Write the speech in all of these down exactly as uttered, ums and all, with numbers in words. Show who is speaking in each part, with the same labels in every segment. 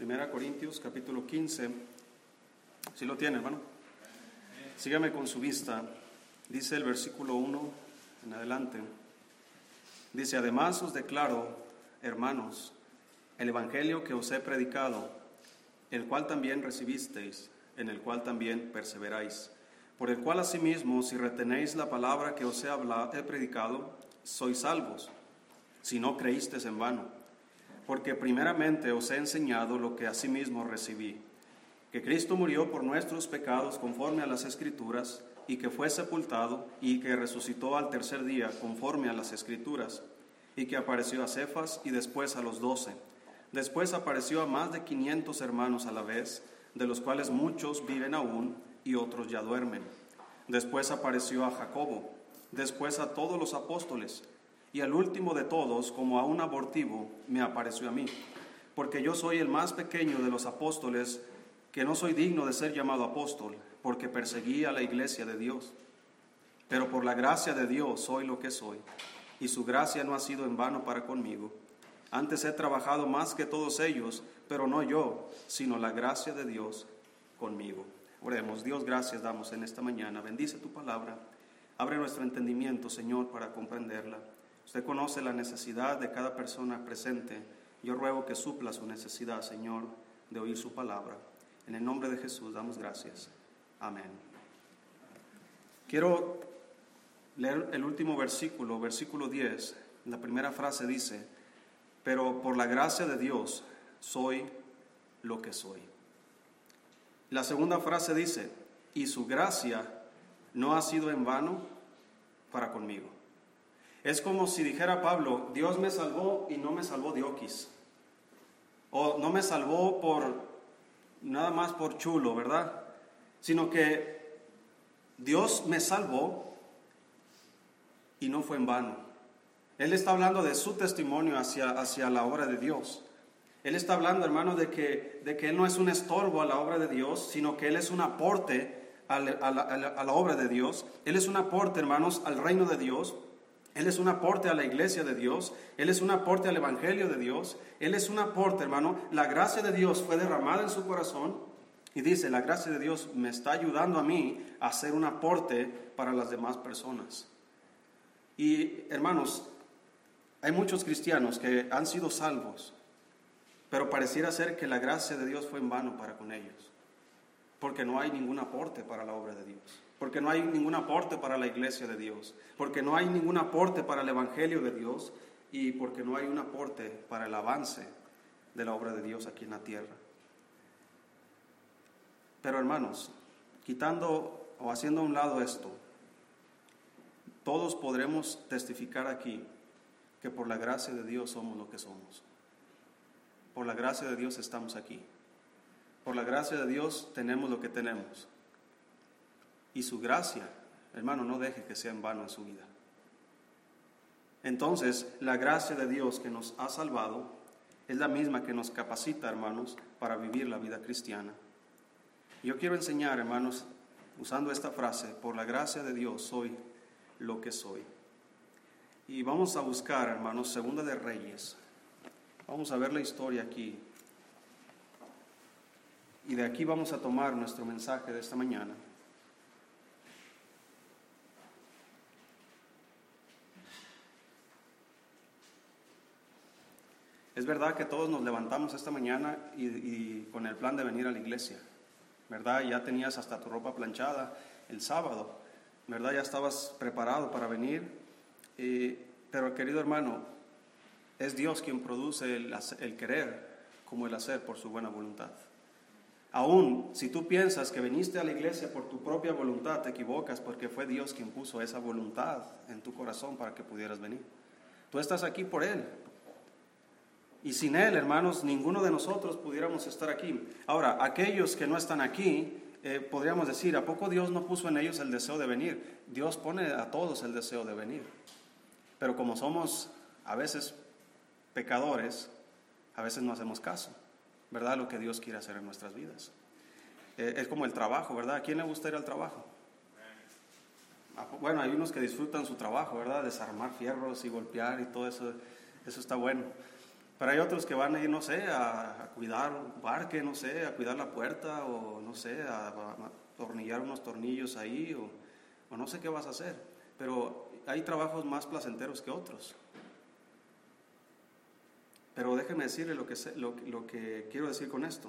Speaker 1: Primera Corintios, capítulo quince. ¿Sí lo tiene, hermano? Sígame con su vista. Dice el versículo uno en adelante. Dice: además os declaro, hermanos, el evangelio que os he predicado, el cual también recibisteis, en el cual también perseveráis, por el cual asimismo, si retenéis la palabra que os he hablado, he predicado, sois salvos, si no creísteis en vano. Porque primeramente os he enseñado lo que asimismo recibí, que Cristo murió por nuestros pecados conforme a las Escrituras, y que fue sepultado, y que resucitó al tercer día conforme a las Escrituras, y que apareció a Cefas y después a los doce. Después apareció a más de quinientos hermanos a la vez, de los cuales muchos viven aún y otros ya duermen. Después apareció a Jacobo, después a todos los apóstoles, y al último de todos, como a un abortivo, me apareció a mí, porque yo soy el más pequeño de los apóstoles, que no soy digno de ser llamado apóstol, porque perseguí a la iglesia de Dios. Pero por la gracia de Dios soy lo que soy, y su gracia no ha sido en vano para conmigo. Antes he trabajado más que todos ellos, pero no yo, sino la gracia de Dios conmigo. Oremos. Dios, gracias damos en esta mañana. Bendice tu palabra. Abre nuestro entendimiento, Señor, para comprenderla. Usted conoce la necesidad de cada persona presente. Yo ruego que supla su necesidad, Señor, de oír su palabra. En el nombre de Jesús damos gracias. Amén. Quiero leer el último versículo, versículo diez. La primera frase dice: pero por la gracia de Dios soy lo que soy. La segunda frase dice: y su gracia no ha sido en vano para conmigo. Es como si dijera Pablo: Dios me salvó y no me salvó de oquis. O no me salvó por nada más por chulo, ¿verdad? Sino que Dios me salvó y no fue en vano. Él está hablando de su testimonio hacia, hacia la obra de Dios. Él está hablando, hermano, de que, de que Él no es un estorbo a la obra de Dios, sino que Él es un aporte a la, a la, a la, a la obra de Dios. Él es un aporte, hermanos, al reino de Dios. Él es un aporte a la iglesia de Dios. Él es un aporte al evangelio de Dios. Él es un aporte, hermano. La gracia de Dios fue derramada en su corazón. Y dice: la gracia de Dios me está ayudando a mí a hacer un aporte para las demás personas. Y, hermanos, hay muchos cristianos que han sido salvos, pero pareciera ser que la gracia de Dios fue en vano para con ellos, porque no hay ningún aporte para la obra de Dios, porque no hay ningún aporte para la iglesia de Dios, porque no hay ningún aporte para el evangelio de Dios, y porque no hay un aporte para el avance de la obra de Dios aquí en la tierra. Pero, hermanos, quitando o haciendo a un lado esto, todos podremos testificar aquí que por la gracia de Dios somos lo que somos. Por la gracia de Dios estamos aquí. Por la gracia de Dios tenemos lo que tenemos. Y su gracia, hermano, no deje que sea en vano en su vida. Entonces, la gracia de Dios que nos ha salvado es la misma que nos capacita, hermanos, para vivir la vida cristiana. Yo quiero enseñar, hermanos, usando esta frase: por la gracia de Dios soy lo que soy. Y vamos a buscar, hermanos, Segunda de Reyes. Vamos a ver la historia aquí. Y de aquí vamos a tomar nuestro mensaje de esta mañana. Es verdad que todos nos levantamos esta mañana y, y con el plan de venir a la iglesia, ¿verdad? Ya tenías hasta tu ropa planchada el sábado, ¿verdad? Ya estabas preparado para venir. Eh, pero, querido hermano, es Dios quien produce el, el querer como el hacer por su buena voluntad. Aún si tú piensas que viniste a la iglesia por tu propia voluntad, te equivocas, porque fue Dios quien puso esa voluntad en tu corazón para que pudieras venir. Tú estás aquí por Él. Y sin Él, hermanos, ninguno de nosotros pudiéramos estar aquí. Ahora, aquellos que no están aquí, eh, podríamos decir: ¿a poco Dios no puso en ellos el deseo de venir? Dios pone a todos el deseo de venir. Pero como somos a veces pecadores, a veces no hacemos caso, ¿verdad? Lo que Dios quiere hacer en nuestras vidas. Eh, es como el trabajo, ¿verdad? ¿A quién le gusta ir al trabajo? Bueno, hay unos que disfrutan su trabajo, ¿verdad? Desarmar fierros y golpear y todo eso, eso está bueno. Pero hay otros que van a ir, no sé, a, a cuidar un parque, no sé, a cuidar la puerta o no sé, a, a tornillar unos tornillos ahí o, o no sé qué vas a hacer. Pero hay trabajos más placenteros que otros. Pero déjeme decirle lo que, sé, lo, lo que quiero decir con esto.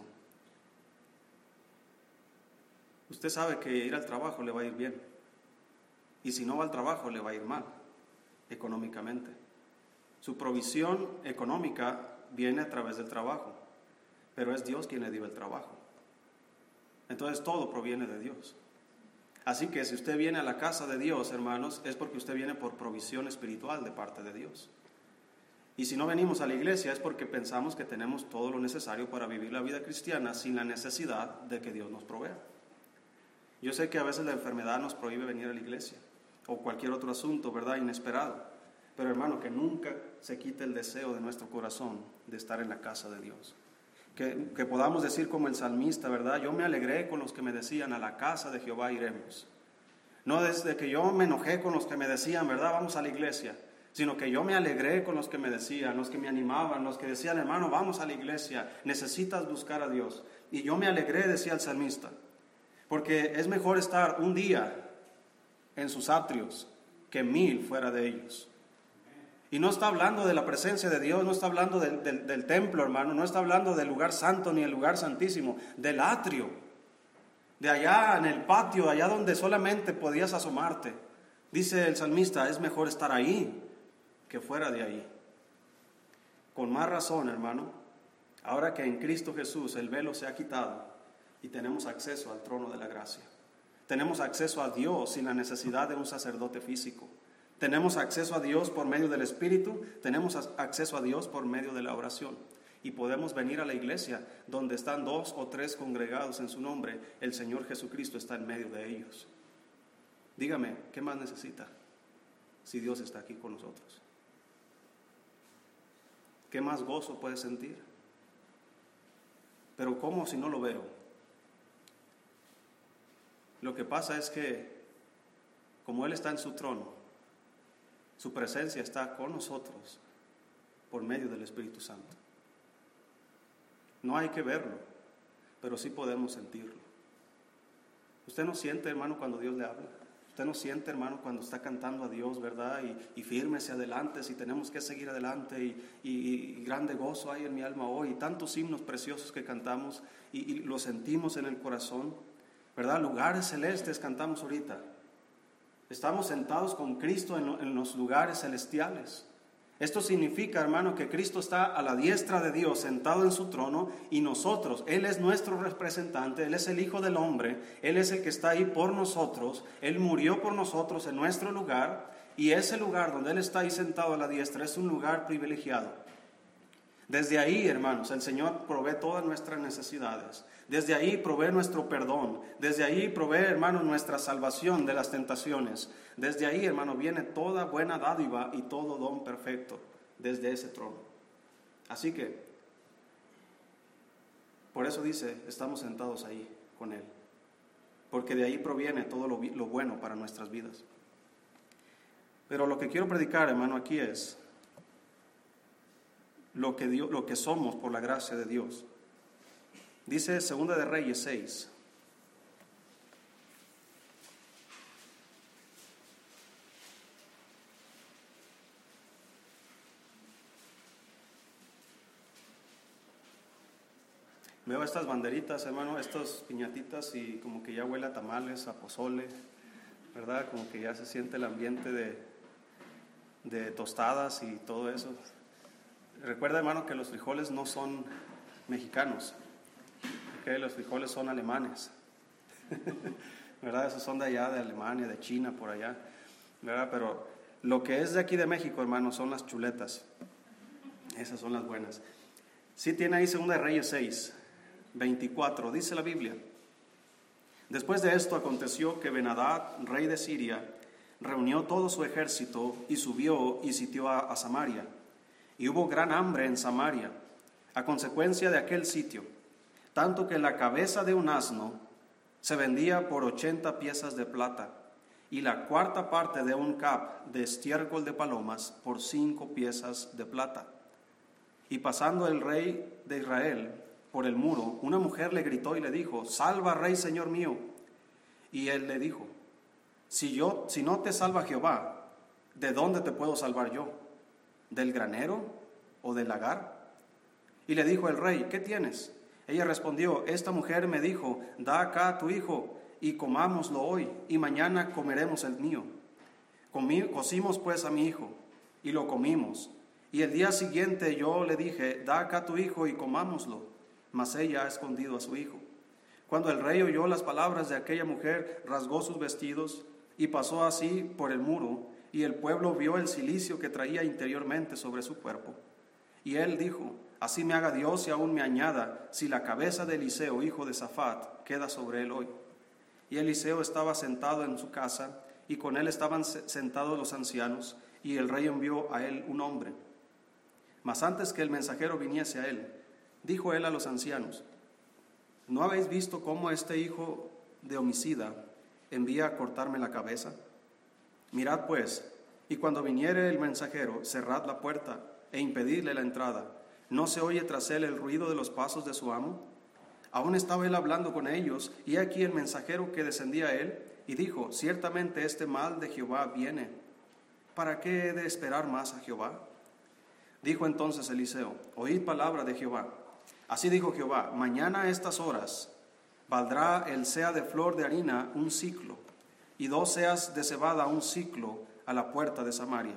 Speaker 1: Usted sabe que ir al trabajo le va a ir bien. Y si no va al trabajo le va a ir mal, económicamente. Su provisión económica viene a través del trabajo, pero es Dios quien le dio el trabajo. Entonces todo proviene de Dios. Así que si usted viene a la casa de Dios, hermanos, es porque usted viene por provisión espiritual de parte de Dios. Y si no venimos a la iglesia es porque pensamos que tenemos todo lo necesario para vivir la vida cristiana sin la necesidad de que Dios nos provea. Yo sé que a veces la enfermedad nos prohíbe venir a la iglesia o cualquier otro asunto, ¿verdad?, inesperado. Pero hermano, que nunca se quite el deseo de nuestro corazón de estar en la casa de Dios. Que, que podamos decir como el salmista, ¿verdad? Yo me alegré con los que me decían, a la casa de Jehová iremos. No desde que yo me enojé con los que me decían, ¿verdad?, vamos a la iglesia. Sino que yo me alegré con los que me decían, los que me animaban, los que decían, hermano, vamos a la iglesia, necesitas buscar a Dios. Y yo me alegré, decía el salmista, porque es mejor estar un día en sus atrios que mil fuera de ellos. Y no está hablando de la presencia de Dios, no está hablando del, del, del templo, hermano, no está hablando del lugar santo ni el lugar santísimo, del atrio, de allá en el patio, allá donde solamente podías asomarte. Dice el salmista, es mejor estar ahí que fuera de ahí. Con más razón, hermano, ahora que en Cristo Jesús el velo se ha quitado y tenemos acceso al trono de la gracia. Tenemos acceso a Dios sin la necesidad de un sacerdote físico. Tenemos acceso a Dios por medio del Espíritu, tenemos acceso a Dios por medio de la oración. Y podemos venir a la iglesia donde están dos o tres congregados en su nombre. El Señor Jesucristo está en medio de ellos. Dígame, ¿qué más necesita si Dios está aquí con nosotros? ¿Qué más gozo puede sentir? Pero ¿cómo si no lo veo? Lo que pasa es que, como Él está en su trono, su presencia está con nosotros por medio del Espíritu Santo. No hay que verlo, pero sí podemos sentirlo. ¿Usted no siente, hermano, cuando Dios le habla? ¿Usted no siente, hermano, cuando está cantando a Dios, verdad? Y, y fírmese adelante, si tenemos que seguir adelante, y, y, y grande gozo hay en mi alma hoy, y tantos himnos preciosos que cantamos, y, y lo sentimos en el corazón, ¿verdad? Lugares celestes cantamos ahorita. Estamos sentados con Cristo en, en los lugares celestiales. Esto significa, hermano, que Cristo está a la diestra de Dios, sentado en su trono, y nosotros, Él es nuestro representante, Él es el Hijo del Hombre, Él es el que está ahí por nosotros, Él murió por nosotros en nuestro lugar, y ese lugar donde Él está ahí sentado a la diestra es un lugar privilegiado. Desde ahí, hermanos, el Señor provee todas nuestras necesidades. Desde ahí provee nuestro perdón. Desde ahí provee, hermanos, nuestra salvación de las tentaciones. Desde ahí, hermano, viene toda buena dádiva y todo don perfecto desde ese trono. Así que, por eso dice, estamos sentados ahí con Él. Porque de ahí proviene todo lo, lo bueno para nuestras vidas. Pero lo que quiero predicar, hermano, aquí es lo que, Dios, lo que somos por la gracia de Dios. Dice Segunda de Reyes seis. Veo estas banderitas, hermano, estas piñatitas, y como que ya huele a tamales, a pozole, ¿verdad? Como que ya se siente el ambiente de, de tostadas y todo eso. Recuerda, hermano, que los frijoles no son mexicanos, ¿okay? Los frijoles son alemanes, ¿verdad? Esos son de allá, de Alemania, de China, por allá, ¿verdad? Pero lo que es de aquí de México, hermano, son las chuletas. Esas son las buenas. Sí tiene ahí Segunda de Reyes seis, veinticuatro, dice la Biblia. Después de esto aconteció que Ben-Hadad, rey de Siria, reunió todo su ejército y subió y sitió a, a Samaria. Y hubo gran hambre en Samaria, a consecuencia de aquel sitio, tanto que la cabeza de un asno se vendía por ochenta piezas de plata, y la cuarta parte de un cap de estiércol de palomas por cinco piezas de plata. Y pasando el rey de Israel por el muro, una mujer le gritó y le dijo: salva, rey, señor mío. Y él le dijo: si yo, si no te salva Jehová, ¿de dónde te puedo salvar yo? ¿Del granero o del lagar? Y le dijo el rey: ¿qué tienes? Ella respondió: esta mujer me dijo: da acá a tu hijo y comámoslo hoy, y mañana comeremos el mío. Comí, cocimos pues a mi hijo, y lo comimos. Y el día siguiente yo le dije: da acá a tu hijo y comámoslo. Mas ella ha escondido a su hijo. Cuando el rey oyó las palabras de aquella mujer, rasgó sus vestidos y pasó así por el muro, y el pueblo vio el cilicio que traía interiormente sobre su cuerpo. Y él dijo: así me haga Dios y aún me añada, si la cabeza de Eliseo, hijo de Safat, queda sobre él hoy. Y Eliseo estaba sentado en su casa, y con él estaban sentados los ancianos, y el rey envió a él un hombre. Mas antes que el mensajero viniese a él, dijo él a los ancianos: ¿no habéis visto cómo este hijo de homicida envía a cortarme la cabeza? Mirad pues, y cuando viniere el mensajero, cerrad la puerta e impedidle la entrada. ¿No se oye tras él el ruido de los pasos de su amo? Aún estaba él hablando con ellos, y aquí el mensajero que descendía a él, y dijo: ciertamente este mal de Jehová viene. ¿Para qué he de esperar más a Jehová? Dijo entonces Eliseo: oíd palabra de Jehová. Así dijo Jehová: mañana a estas horas valdrá el sea de flor de harina un siclo, y dos seas de cebada un siclo a la puerta de Samaria.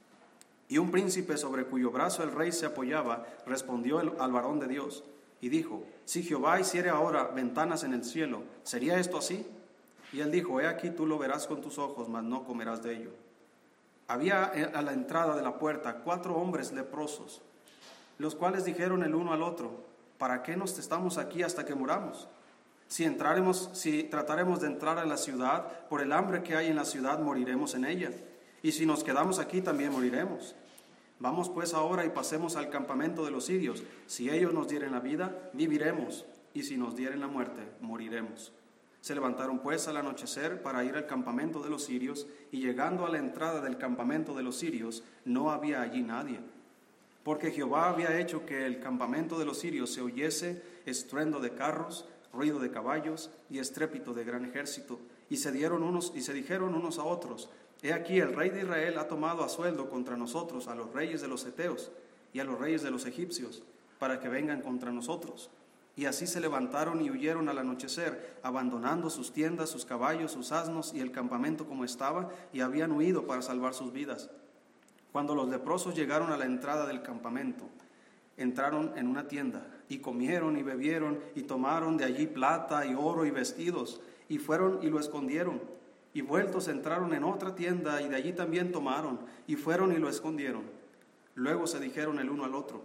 Speaker 1: Y un príncipe sobre cuyo brazo el rey se apoyaba respondió el, al varón de Dios, y dijo: si Jehová hiciere ahora ventanas en el cielo, ¿sería esto así? Y él dijo: he aquí tú lo verás con tus ojos, mas no comerás de ello. Había a la entrada de la puerta cuatro hombres leprosos, los cuales dijeron el uno al otro: ¿para qué nos estamos aquí hasta que muramos? Si entraremos, si trataremos de entrar a la ciudad, por el hambre que hay en la ciudad moriremos en ella, y si nos quedamos aquí también moriremos. Vamos pues ahora y pasemos al campamento de los sirios. Si ellos nos dieren la vida, viviremos, y si nos dieren la muerte, moriremos. Se levantaron pues al anochecer para ir al campamento de los sirios, y llegando a la entrada del campamento de los sirios, no había allí nadie, porque Jehová había hecho que el campamento de los sirios se oyese estruendo de carros, ruido de caballos y estrépito de gran ejército. Y se dieron unos y se dijeron unos a otros: he aquí el rey de Israel ha tomado a sueldo contra nosotros a los reyes de los heteos y a los reyes de los egipcios, para que vengan contra nosotros. Y así se levantaron y huyeron al anochecer, abandonando sus tiendas, sus caballos, sus asnos y el campamento como estaba, y habían huido para salvar sus vidas. Cuando los leprosos llegaron a la entrada del campamento, entraron en una tienda y comieron y bebieron y tomaron de allí plata y oro y vestidos, y fueron y lo escondieron. Y vueltos entraron en otra tienda y de allí también tomaron, y fueron y lo escondieron. Luego se dijeron el uno al otro: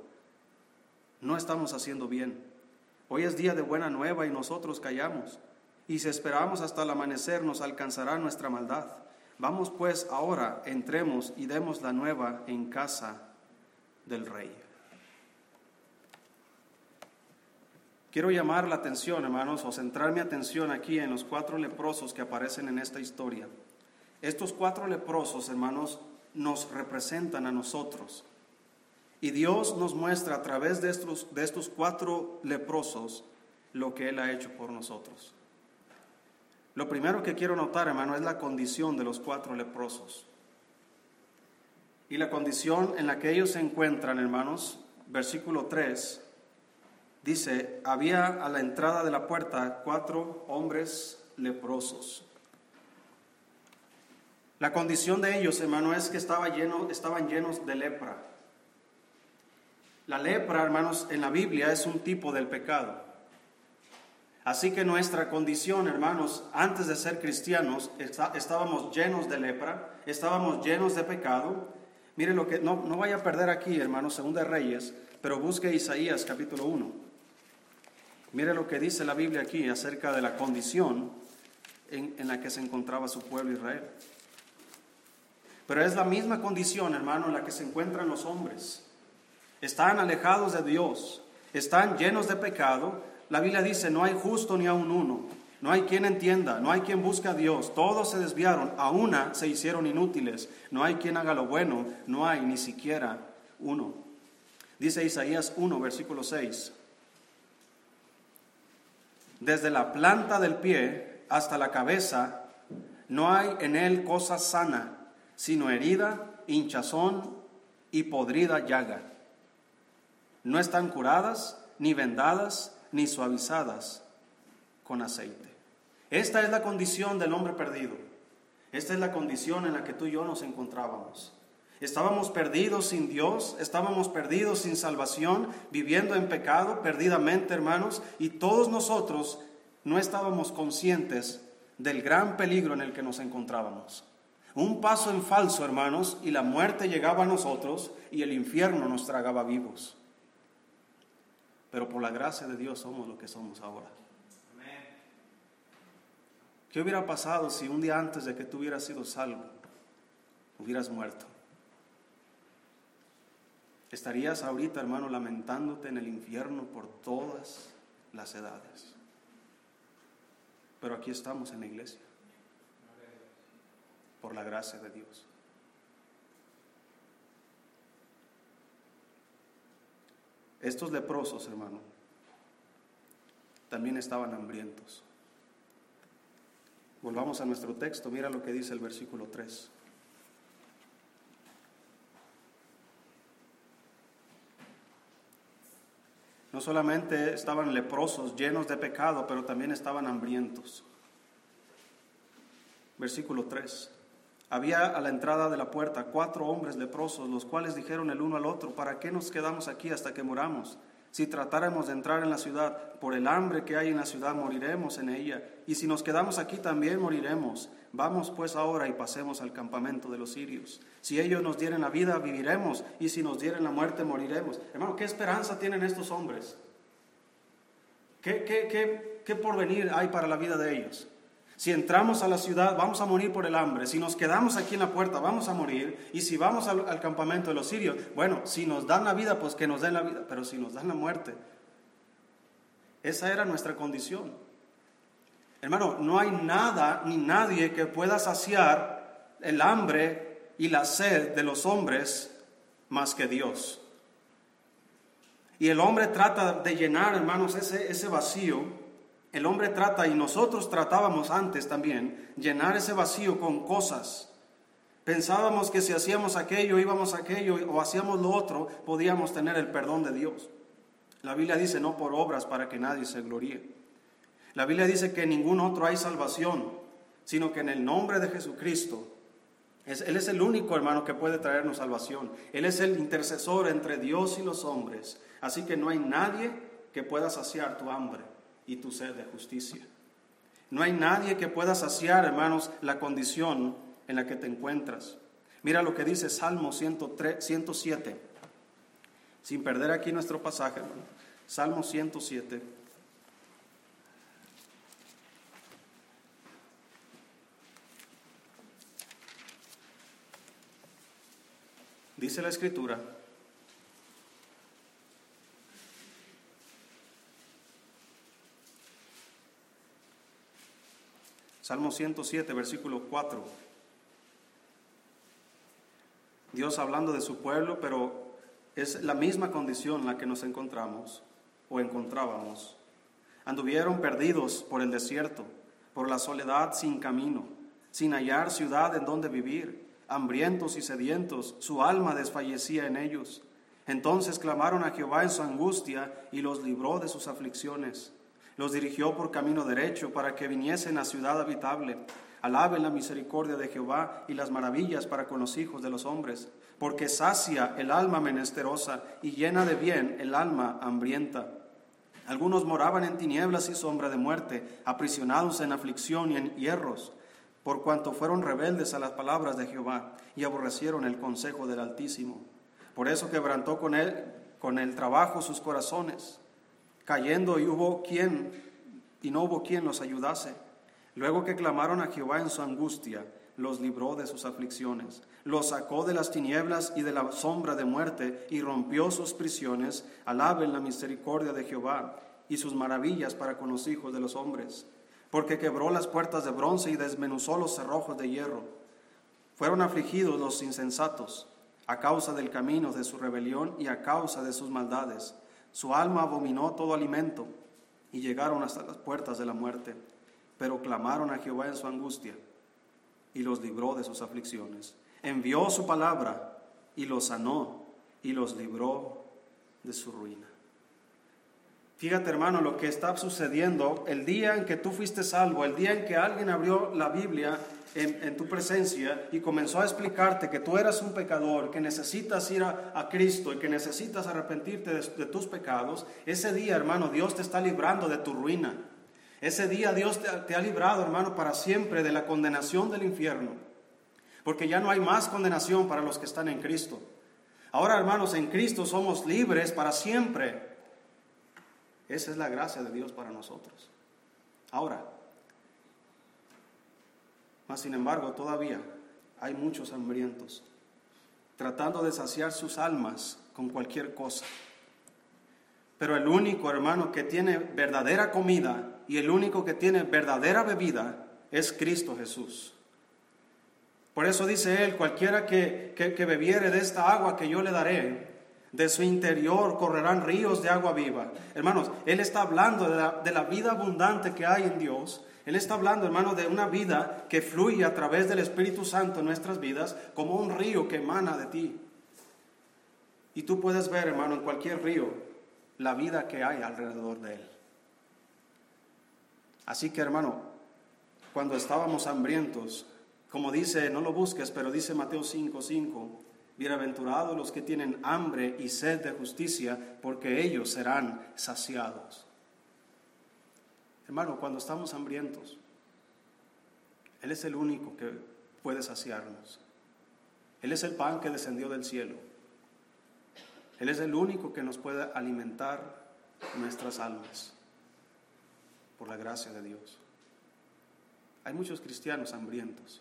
Speaker 1: no estamos haciendo bien. Hoy es día de buena nueva y nosotros callamos, y si esperamos hasta el amanecer nos alcanzará nuestra maldad. Vamos pues ahora, entremos y demos la nueva en casa del rey. Quiero llamar la atención, hermanos, o centrar mi atención aquí en los cuatro leprosos que aparecen en esta historia. Estos cuatro leprosos, hermanos, nos representan a nosotros. Y Dios nos muestra a través de estos, de estos cuatro leprosos lo que Él ha hecho por nosotros. Lo primero que quiero notar, hermano, es la condición de los cuatro leprosos. Y la condición en la que ellos se encuentran, hermanos, versículo tres, dice: había a la entrada de la puerta cuatro hombres leprosos. La condición de ellos, hermano, es que estaba lleno, estaban llenos de lepra. La lepra, hermanos, en la Biblia es un tipo del pecado. Así que nuestra condición, hermanos, antes de ser cristianos, está, estábamos llenos de lepra, estábamos llenos de pecado. Mire lo que, no, no vaya a perder aquí, hermanos, Segunda de Reyes, pero busque Isaías capítulo uno. Mire lo que dice la Biblia aquí acerca de la condición en, en la que se encontraba su pueblo Israel. Pero es la misma condición, hermano, en la que se encuentran los hombres. Están alejados de Dios, están llenos de pecado. La Biblia dice: no hay justo ni aun uno, no hay quien entienda, no hay quien busque a Dios. Todos se desviaron, a una se hicieron inútiles. No hay quien haga lo bueno, no hay ni siquiera uno. Dice Isaías uno, versículo seis. Desde la planta del pie hasta la cabeza no hay en él cosa sana, sino herida, hinchazón y podrida llaga. No están curadas, ni vendadas, ni suavizadas con aceite. Esta es la condición del hombre perdido. Esta es la condición en la que tú y yo nos encontrábamos. Estábamos perdidos sin Dios, estábamos perdidos sin salvación, viviendo en pecado perdidamente, hermanos, y todos nosotros no estábamos conscientes del gran peligro en el que nos encontrábamos. Un paso en falso, hermanos, y la muerte llegaba a nosotros y el infierno nos tragaba vivos. Pero por la gracia de Dios somos lo que somos ahora. ¿Qué hubiera pasado si un día antes de que tú hubieras sido salvo, hubieras muerto? Estarías ahorita, hermano, lamentándote en el infierno por todas las edades. Pero aquí estamos en la iglesia, por la gracia de Dios. Estos leprosos, hermano, también estaban hambrientos. Volvamos a nuestro texto, mira lo que dice el versículo tres. No solamente estaban leprosos, llenos de pecado, pero también estaban hambrientos. Versículo tres. Había a la entrada de la puerta cuatro hombres leprosos, los cuales dijeron el uno al otro: ¿para qué nos quedamos aquí hasta que moramos? Si tratáramos de entrar en la ciudad, por el hambre que hay en la ciudad moriremos en ella, y si nos quedamos aquí también moriremos. Vamos pues ahora y pasemos al campamento de los sirios. Si ellos nos dieren la vida, viviremos, y si nos dieren la muerte, moriremos. Hermano, ¿qué esperanza tienen estos hombres? ¿Qué, qué, qué, qué porvenir hay para la vida de ellos? Si entramos a la ciudad, vamos a morir por el hambre. Si nos quedamos aquí en la puerta, vamos a morir. Y si vamos al, al campamento de los sirios, bueno, si nos dan la vida, pues que nos den la vida. Pero si nos dan la muerte, esa era nuestra condición. Hermano, no hay nada ni nadie que pueda saciar el hambre y la sed de los hombres más que Dios. Y el hombre trata de llenar, hermanos, ese, ese vacío. El hombre trata, y nosotros tratábamos antes también, llenar ese vacío con cosas. Pensábamos que si hacíamos aquello, íbamos a aquello, o hacíamos lo otro, podíamos tener el perdón de Dios. La Biblia dice: no por obras para que nadie se gloríe. La Biblia dice que en ningún otro hay salvación, sino que en el nombre de Jesucristo. Es, Él es el único, hermano, que puede traernos salvación. Él es el intercesor entre Dios y los hombres. Así que no hay nadie que pueda saciar tu hambre y tu sed de justicia. No hay nadie que pueda saciar, hermanos, la condición en la que te encuentras. Mira lo que dice Salmo ciento siete. Sin perder aquí nuestro pasaje, hermano. Salmo ciento siete. Dice la Escritura: Salmo ciento siete, versículo cuatro. Dios hablando de su pueblo, pero es la misma condición en la que nos encontramos o encontrábamos. Anduvieron perdidos por el desierto, por la soledad sin camino, sin hallar ciudad en donde vivir, hambrientos y sedientos, su alma desfallecía en ellos. Entonces clamaron a Jehová en su angustia y los libró de sus aflicciones. Los dirigió por camino derecho para que viniesen a ciudad habitable. Alaben la misericordia de Jehová y las maravillas para con los hijos de los hombres, porque sacia el alma menesterosa y llena de bien el alma hambrienta. Algunos moraban en tinieblas y sombra de muerte, aprisionados en aflicción y en hierros, por cuanto fueron rebeldes a las palabras de Jehová y aborrecieron el consejo del Altísimo. Por eso quebrantó con él, con el trabajo sus corazones, cayendo y hubo quien, y no hubo quien los ayudase. Luego que clamaron a Jehová en su angustia, los libró de sus aflicciones, los sacó de las tinieblas y de la sombra de muerte y rompió sus prisiones. Alaben la misericordia de Jehová y sus maravillas para con los hijos de los hombres, porque quebró las puertas de bronce y desmenuzó los cerrojos de hierro. Fueron afligidos los insensatos, a causa del camino de su rebelión y a causa de sus maldades. Su alma abominó todo alimento y llegaron hasta las puertas de la muerte, pero clamaron a Jehová en su angustia y los libró de sus aflicciones. Envió su palabra y los sanó y los libró de su ruina. Fíjate, hermano, lo que está sucediendo el día en que tú fuiste salvo, el día en que alguien abrió la Biblia en, en tu presencia y comenzó a explicarte que tú eras un pecador, que necesitas ir a, a Cristo y que necesitas arrepentirte de, de tus pecados. Ese día, hermano, Dios te está librando de tu ruina. Ese día Dios te, te ha librado, hermano, para siempre de la condenación del infierno, porque ya no hay más condenación para los que están en Cristo. Ahora, hermanos, en Cristo somos libres para siempre. Esa es la gracia de Dios para nosotros. Ahora, mas sin embargo, todavía hay muchos hambrientos tratando de saciar sus almas con cualquier cosa. Pero el único, hermano, que tiene verdadera comida y el único que tiene verdadera bebida es Cristo Jesús. Por eso dice él: cualquiera que, que, que bebiere de esta agua que yo le daré, de su interior correrán ríos de agua viva. Hermanos, él está hablando de la, de la vida abundante que hay en Dios. Él está hablando, hermano, de una vida que fluye a través del Espíritu Santo en nuestras vidas como un río que emana de ti. Y tú puedes ver, hermano, en cualquier río la vida que hay alrededor de él. Así que, hermano, cuando estábamos hambrientos, como dice, no lo busques, pero dice Mateo cinco cinco, bienaventurados los que tienen hambre y sed de justicia, porque ellos serán saciados. Hermano, cuando estamos hambrientos, Él es el único que puede saciarnos. Él es el pan que descendió del cielo. Él es el único que nos puede alimentar nuestras almas, por la gracia de Dios. Hay muchos cristianos hambrientos.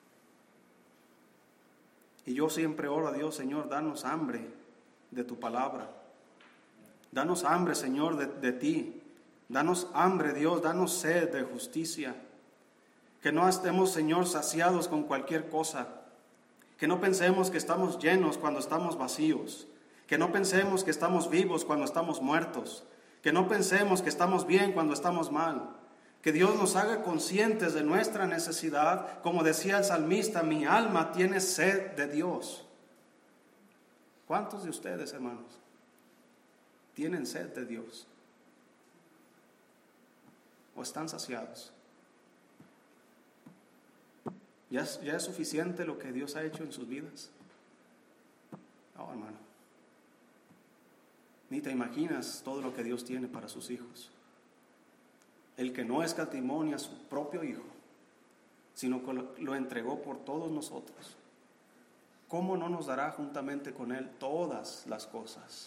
Speaker 1: Y yo siempre oro a Dios: Señor, danos hambre de tu palabra. Danos hambre, Señor, de, de ti. Danos hambre, Dios, danos sed de justicia. Que no estemos, Señor, saciados con cualquier cosa. Que no pensemos que estamos llenos cuando estamos vacíos. Que no pensemos que estamos vivos cuando estamos muertos. Que no pensemos que estamos bien cuando estamos mal. Que Dios nos haga conscientes de nuestra necesidad. Como decía el salmista: mi alma tiene sed de Dios. ¿Cuántos de ustedes, hermanos, tienen sed de Dios? ¿O están saciados? ¿Ya es, ya es suficiente lo que Dios ha hecho en sus vidas? No, hermano. Ni te imaginas todo lo que Dios tiene para sus hijos. El que no escatimó a su propio Hijo, sino que lo, lo entregó por todos nosotros, ¿cómo no nos dará juntamente con Él todas las cosas?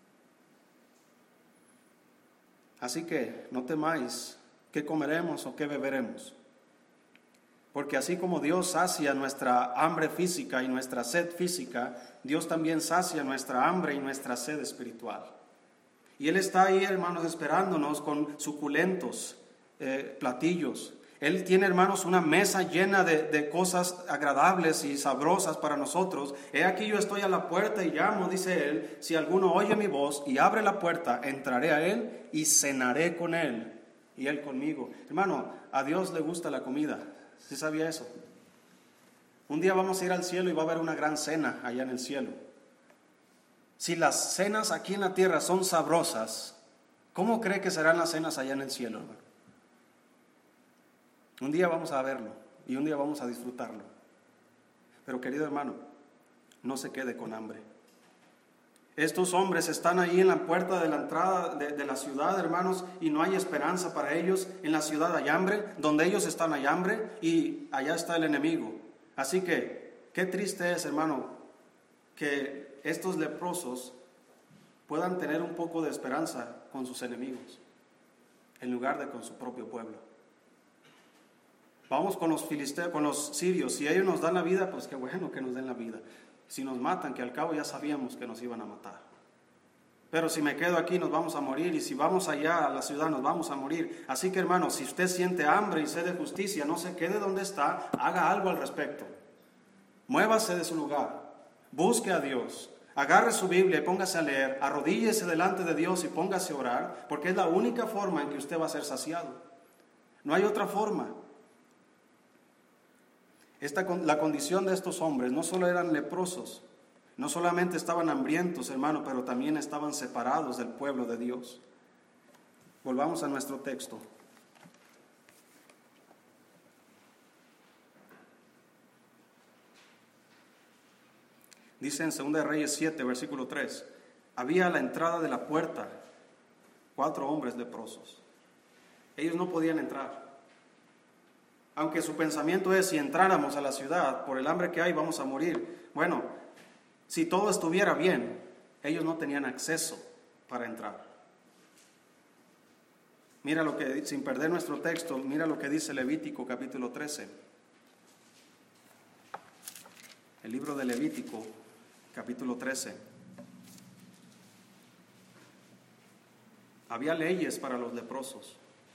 Speaker 1: Así que no temáis qué comeremos o qué beberemos, porque así como Dios sacia nuestra hambre física y nuestra sed física, Dios también sacia nuestra hambre y nuestra sed espiritual. Y Él está ahí, hermanos, esperándonos con suculentos eh, platillos. Él tiene, hermanos, una mesa llena de, de cosas agradables y sabrosas para nosotros. He aquí yo estoy a la puerta y llamo, dice Él: si alguno oye mi voz y abre la puerta, entraré a Él y cenaré con Él y Él conmigo. Hermano, a Dios le gusta la comida. ¿Sí sabía eso? Un día vamos a ir al cielo y va a haber una gran cena allá en el cielo. Si las cenas aquí en la tierra son sabrosas, ¿cómo cree que serán las cenas allá en el cielo, hermano? Un día vamos a verlo y un día vamos a disfrutarlo. Pero, querido hermano, no se quede con hambre. Estos hombres están ahí en la puerta de la entrada de, de la ciudad, hermanos, y no hay esperanza para ellos. En la ciudad hay hambre, donde ellos están hay hambre, y allá está el enemigo. Así que, qué triste es, hermano, que estos leprosos puedan tener un poco de esperanza con sus enemigos, en lugar de con su propio pueblo. Vamos con los filisteos, con los sirios. Si ellos nos dan la vida, pues qué bueno que nos den la vida. Si nos matan, que al cabo ya sabíamos que nos iban a matar. Pero si me quedo aquí, nos vamos a morir. Y si vamos allá a la ciudad, nos vamos a morir. Así que, hermano, si usted siente hambre y sed de justicia, no se quede donde está, haga algo al respecto. Muévase de su lugar. busque a Dios, agarre su Biblia y póngase a leer, arrodíllese delante de Dios y póngase a orar, porque es la única forma en que usted va a ser saciado. No hay otra forma. Esta, la condición de estos hombres no solo eran leprosos, no solamente estaban hambrientos, hermano, pero también estaban separados del pueblo de Dios. Volvamos a nuestro texto. Dice en segunda de Reyes siete, versículo tres, había a la entrada de la puerta cuatro hombres leprosos. Ellos no podían entrar. Aunque su pensamiento es, si entráramos a la ciudad, por el hambre que hay, vamos a morir. Bueno, si todo estuviera bien, ellos no tenían acceso para entrar. Mira lo que, sin perder nuestro texto, mira lo que dice Levítico capítulo trece. El libro de Levítico capítulo trece. Había leyes para los leprosos.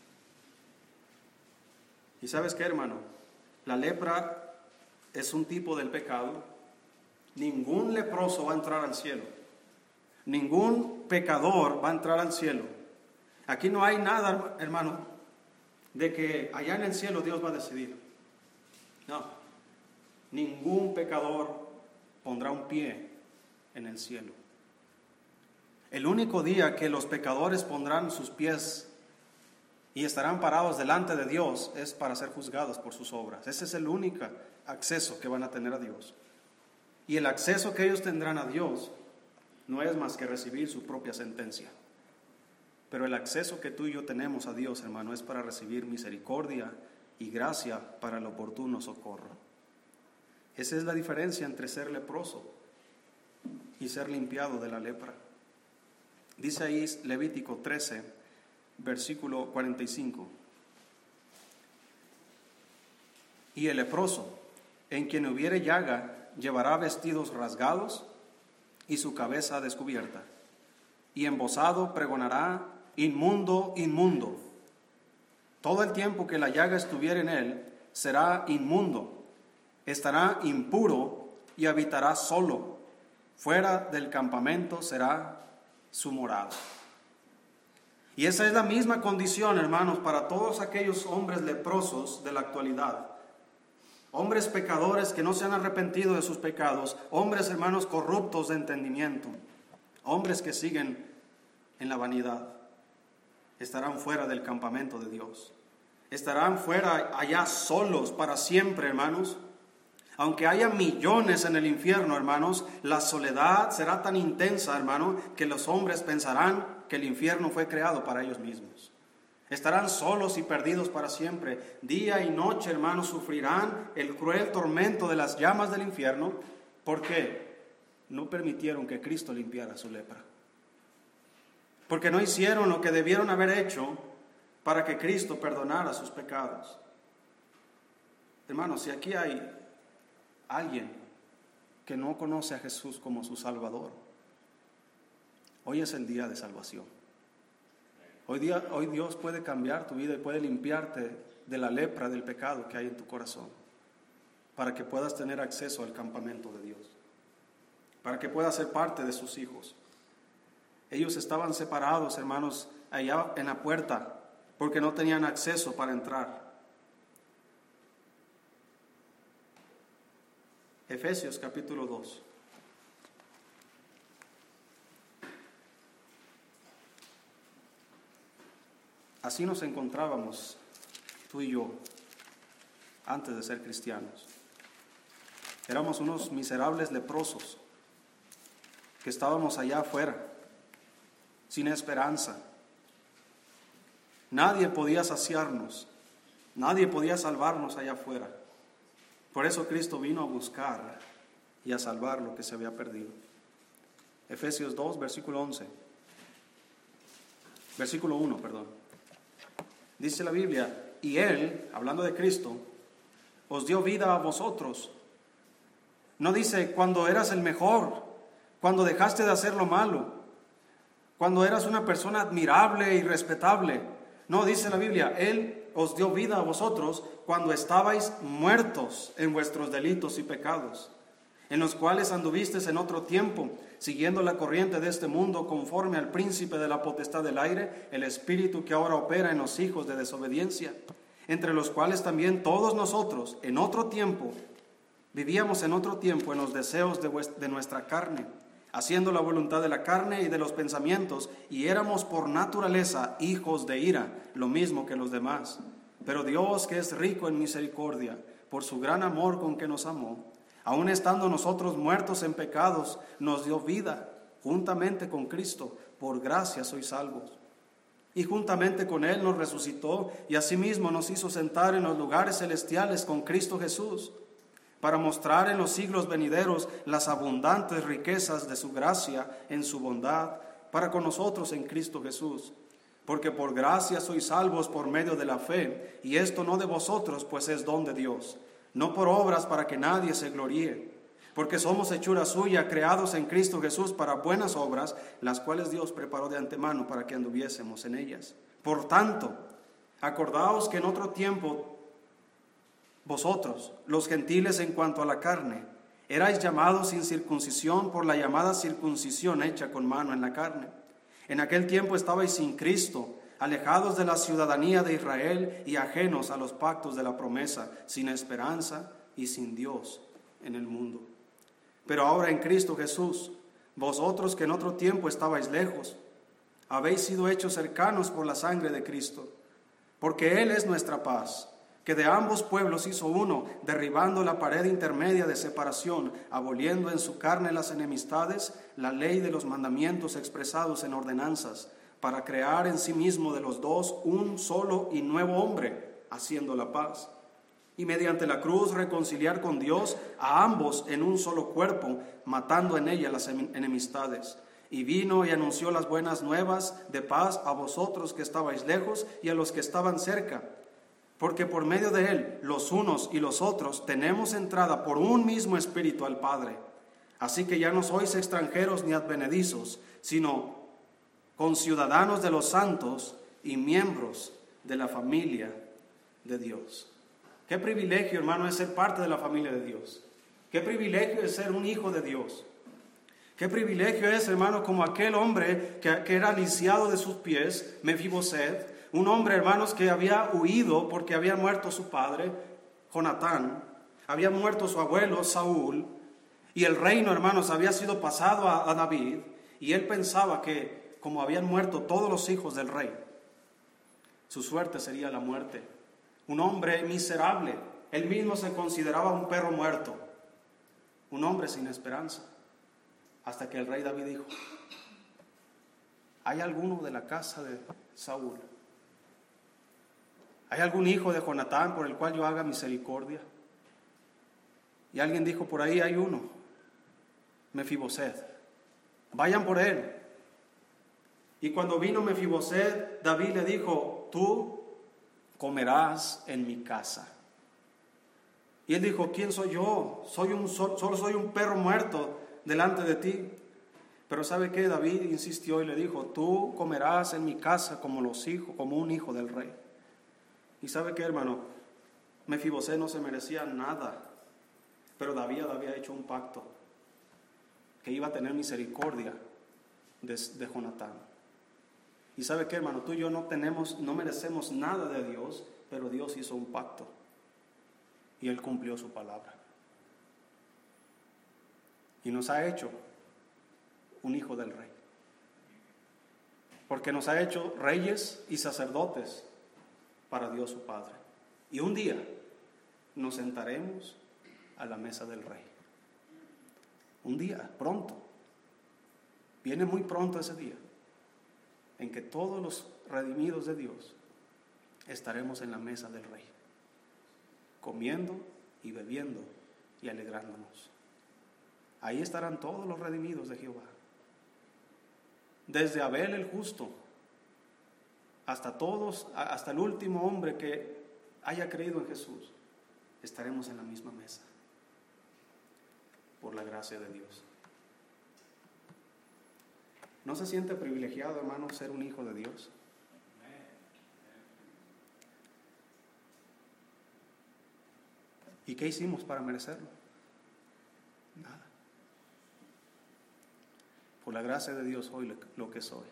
Speaker 1: ¿Y sabes qué, hermano? La lepra es un tipo del pecado. Ningún leproso va a entrar al cielo. Ningún pecador va a entrar al cielo. Aquí no hay nada, hermano, de que allá en el cielo Dios va a decidir. No. Ningún pecador pondrá un pie en el cielo. El único día que los pecadores pondrán sus pies y estarán parados delante de Dios es para ser juzgados por sus obras. Ese es el único acceso que van a tener a Dios. Y el acceso que ellos tendrán a Dios no es más que recibir su propia sentencia. Pero el acceso que tú y yo tenemos a Dios, hermano, es para recibir misericordia y gracia para el oportuno socorro. Esa es la diferencia entre ser leproso y ser limpiado de la lepra. Dice ahí Levítico trece, versículo cuarenta y cinco. Y el leproso, en quien hubiere llaga, llevará vestidos rasgados y su cabeza descubierta, y embozado pregonará: inmundo, inmundo. Todo el tiempo que la llaga estuviere en él, será inmundo, estará impuro y habitará solo. Fuera del campamento será su morada. Y esa es la misma condición, hermanos, para todos aquellos hombres leprosos de la actualidad. Hombres pecadores que no se han arrepentido de sus pecados. Hombres, hermanos, corruptos de entendimiento. Hombres que siguen en la vanidad. Estarán fuera del campamento de Dios. Estarán fuera allá solos para siempre, hermanos. Aunque haya millones en el infierno, hermanos, la soledad será tan intensa, hermano, que los hombres pensarán que el infierno fue creado para ellos mismos. Estarán solos y perdidos para siempre. Día y noche, hermanos, sufrirán el cruel tormento de las llamas del infierno. ¿Por qué? No permitieron que Cristo limpiara su lepra. Porque no hicieron lo que debieron haber hecho para que Cristo perdonara sus pecados. Hermanos, si aquí hay alguien que no conoce a Jesús como su Salvador, hoy es el día de salvación. Hoy, día, hoy Dios puede cambiar tu vida y puede limpiarte de la lepra del pecado que hay en tu corazón, para que puedas tener acceso al campamento de Dios, para que puedas ser parte de sus hijos. Ellos estaban separados, hermanos, allá en la puerta, porque no tenían acceso para entrar. Efesios capítulo dos. Así nos encontrábamos tú y yo antes de ser cristianos. Éramos unos miserables leprosos que estábamos allá afuera, sin esperanza. Nadie podía saciarnos, nadie podía salvarnos allá afuera. Por eso Cristo vino a buscar y a salvar lo que se había perdido. Efesios dos, versículo once. Versículo uno, perdón. Dice la Biblia: y Él, hablando de Cristo, os dio vida a vosotros. No dice cuando eras el mejor, cuando dejaste de hacer lo malo, cuando eras una persona admirable y respetable. No, dice la Biblia, Él os dio vida a vosotros cuando estabais muertos en vuestros delitos y pecados, en los cuales anduviste en otro tiempo, siguiendo la corriente de este mundo, conforme al príncipe de la potestad del aire, el espíritu que ahora opera en los hijos de desobediencia, entre los cuales también todos nosotros, en otro tiempo, vivíamos en otro tiempo en los deseos de, de nuestra carne, haciendo la voluntad de la carne y de los pensamientos, y éramos por naturaleza hijos de ira, lo mismo que los demás. Pero Dios, que es rico en misericordia, por su gran amor con que nos amó, aun estando nosotros muertos en pecados, nos dio vida juntamente con Cristo. Por gracia sois salvos. Y juntamente con Él nos resucitó y asimismo nos hizo sentar en los lugares celestiales con Cristo Jesús, para mostrar en los siglos venideros las abundantes riquezas de su gracia en su bondad para con nosotros en Cristo Jesús. Porque por gracia sois salvos por medio de la fe, y esto no de vosotros, pues es don de Dios, no por obras para que nadie se gloríe, porque somos hechura suya, creados en Cristo Jesús para buenas obras, las cuales Dios preparó de antemano para que anduviésemos en ellas. Por tanto, acordaos que en otro tiempo vosotros, los gentiles en cuanto a la carne, erais llamados sin circuncisión por la llamada circuncisión hecha con mano en la carne. En aquel tiempo estabais sin Cristo, alejados de la ciudadanía de Israel y ajenos a los pactos de la promesa, sin esperanza y sin Dios en el mundo. Pero ahora en Cristo Jesús, vosotros que en otro tiempo estabais lejos, habéis sido hechos cercanos por la sangre de Cristo, porque Él es nuestra paz, que de ambos pueblos hizo uno, derribando la pared intermedia de separación, aboliendo en su carne las enemistades, la ley de los mandamientos expresados en ordenanzas, para crear en sí mismo de los dos un solo y nuevo hombre, haciendo la paz. Y mediante la cruz reconciliar con Dios a ambos en un solo cuerpo, matando en ella las enemistades. Y vino y anunció las buenas nuevas de paz a vosotros que estabais lejos y a los que estaban cerca. Porque por medio de Él, los unos y los otros, tenemos entrada por un mismo Espíritu al Padre. Así que ya no sois extranjeros ni advenedizos, sino conciudadanos de los santos y miembros de la familia de Dios. Qué privilegio, hermano, es ser parte de la familia de Dios. Qué privilegio es ser un hijo de Dios. Qué privilegio es, hermano, como aquel hombre que, que era lisiado de sus pies, Mefiboset, un hombre, hermanos, que había huido porque había muerto su padre, Jonatán, había muerto su abuelo, Saúl, y el reino, hermanos, había sido pasado a, a David, y él pensaba que, como habían muerto todos los hijos del rey, su suerte sería la muerte. Un hombre miserable, él mismo se consideraba un perro muerto, un hombre sin esperanza, hasta que el rey David dijo: ¿hay alguno de la casa de Saúl? ¿Hay algún hijo de Jonatán por el cual yo haga misericordia? Y alguien dijo por ahí: hay uno, Mefiboset, vayan por él. Y cuando vino Mefiboset, David le dijo: tú comerás en mi casa. Y él dijo: ¿quién soy yo? Soy un, solo soy un perro muerto delante de ti. Pero ¿sabe qué? David insistió y le dijo: tú comerás en mi casa como los hijos, como un hijo del rey. Y ¿sabe qué, hermano? Mefiboset no se merecía nada, pero David había hecho un pacto que iba a tener misericordia de, de Jonatán. Y ¿sabe qué, hermano? Tú y yo no tenemos, no merecemos nada de Dios, pero Dios hizo un pacto y Él cumplió su palabra. Y nos ha hecho un hijo del rey, porque nos ha hecho reyes y sacerdotes para Dios su Padre. Y un día nos sentaremos a la mesa del rey. Un día, pronto. Viene muy pronto ese día en que todos los redimidos de Dios estaremos en la mesa del rey, comiendo y bebiendo y alegrándonos. Ahí estarán todos los redimidos de Jehová, desde Abel el justo hasta todos, hasta el último hombre que haya creído en Jesús. Estaremos en la misma mesa por la gracia de Dios. ¿No se siente privilegiado, hermano, ser un hijo de Dios? ¿Y qué hicimos para merecerlo? Nada. por la gracia de Dios soy lo que soy.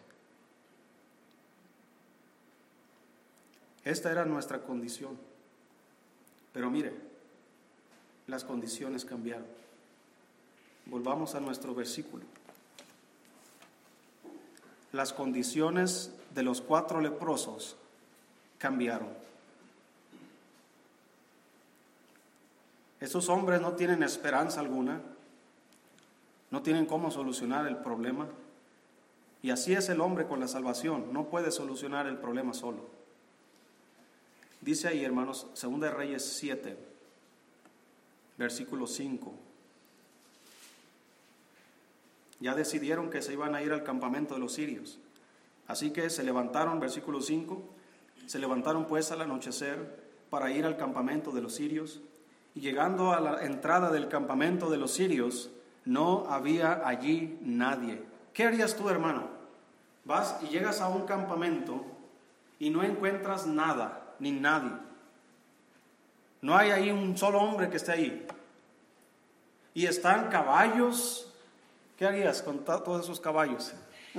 Speaker 1: Esta era nuestra condición. Pero mire, las condiciones cambiaron. Volvamos a nuestro versículo. Las condiciones de los cuatro leprosos cambiaron. Esos hombres no tienen esperanza alguna, no tienen cómo solucionar el problema. Y así es el hombre con la salvación, no puede solucionar el problema solo. Dice ahí, hermanos, Segunda de Reyes siete, versículo cinco. Ya decidieron que se iban a ir al campamento de los sirios. Así que se levantaron, versículo cinco, se levantaron pues al anochecer para ir al campamento de los sirios. Y llegando a la entrada del campamento de los sirios, no había allí nadie. ¿Qué harías tú, hermano? Vas y llegas a un campamento y no encuentras nada, ni nadie. No hay ahí un solo hombre que esté ahí. Y están caballos. ¿Qué harías con todos esos caballos?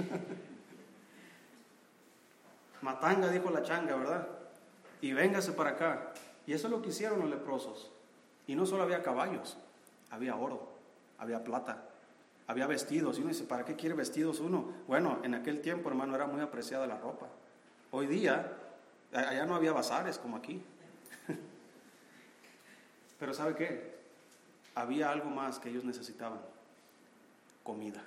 Speaker 1: Matanga, dijo la changa, ¿verdad? Y véngase para acá. Y eso es lo que hicieron los leprosos. Y no solo había caballos, había oro, había plata, había vestidos. Y uno dice, ¿para qué quiere vestidos uno? Bueno, en aquel tiempo, hermano, era muy apreciada la ropa. Hoy día, allá no había bazares como aquí. Pero ¿sabe qué? Había algo más que ellos necesitaban. Comida.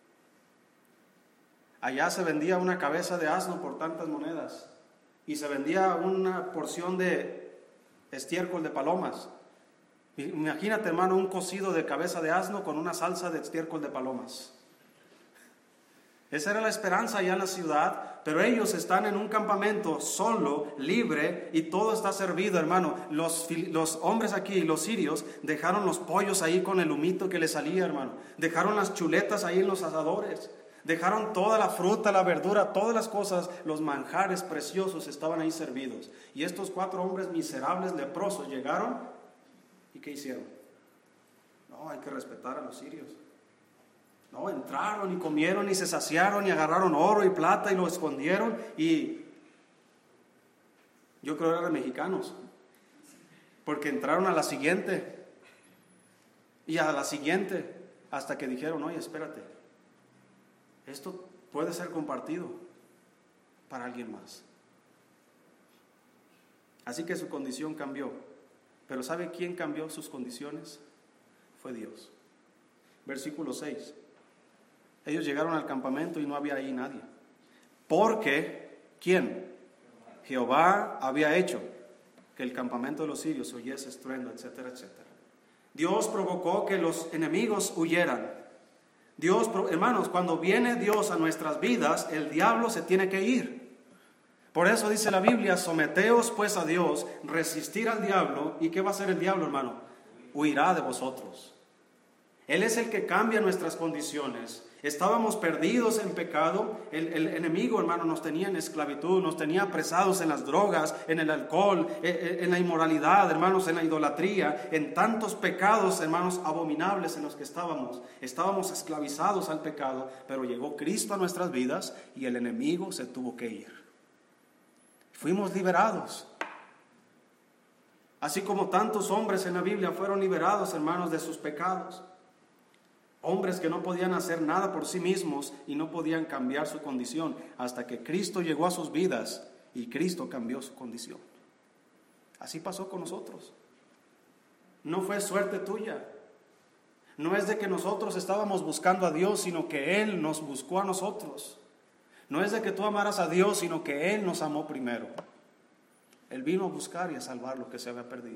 Speaker 1: Allá se vendía una cabeza de asno por tantas monedas y se vendía una porción de estiércol de palomas. Imagínate, hermano, un cocido de cabeza de asno con una salsa de estiércol de palomas. Esa era la esperanza allá en la ciudad, pero ellos están en un campamento solo, libre, y todo está servido, hermano. Los, los hombres aquí, los sirios, dejaron los pollos ahí con el humito que les salía, hermano. Dejaron las chuletas ahí en los asadores. Dejaron toda la fruta, la verdura, todas las cosas, los manjares preciosos estaban ahí servidos. Y estos cuatro hombres miserables, leprosos, llegaron, ¿y qué hicieron? No, hay que respetar a los sirios. No, entraron y comieron y se saciaron y agarraron oro y plata y lo escondieron, y yo creo que eran mexicanos, porque entraron a la siguiente y a la siguiente hasta que dijeron, oye, espérate, esto puede ser compartido para alguien más. Así que su condición cambió, pero ¿sabe quién cambió sus condiciones? Fue Dios. Versículo seis. Ellos llegaron al campamento y no había ahí nadie. Porque, ¿quién? Jehová había hecho que el campamento de los sirios se oyese estruendo, etcétera, etcétera. Dios provocó que los enemigos huyeran. Dios, hermanos, cuando viene Dios a nuestras vidas, el diablo se tiene que ir. Por eso dice la Biblia, someteos pues a Dios, resistir al diablo. ¿Y qué va a hacer el diablo, hermano? Huirá de vosotros. Él es el que cambia nuestras condiciones. Estábamos perdidos en pecado. El, el enemigo, hermano, nos tenía en esclavitud, nos tenía apresados en las drogas, en el alcohol, en, en la inmoralidad, hermanos, en la idolatría, en tantos pecados, hermanos, abominables en los que estábamos. Estábamos esclavizados al pecado, pero llegó Cristo a nuestras vidas y el enemigo se tuvo que ir. Fuimos liberados. Así como tantos hombres en la Biblia fueron liberados, hermanos, de sus pecados. Hombres que no podían hacer nada por sí mismos y no podían cambiar su condición hasta que Cristo llegó a sus vidas y Cristo cambió su condición. Así pasó con nosotros. No fue suerte tuya. No es de que nosotros estábamos buscando a Dios, sino que Él nos buscó a nosotros. No es de que tú amaras a Dios, sino que Él nos amó primero. Él vino a buscar y a salvar lo que se había perdido.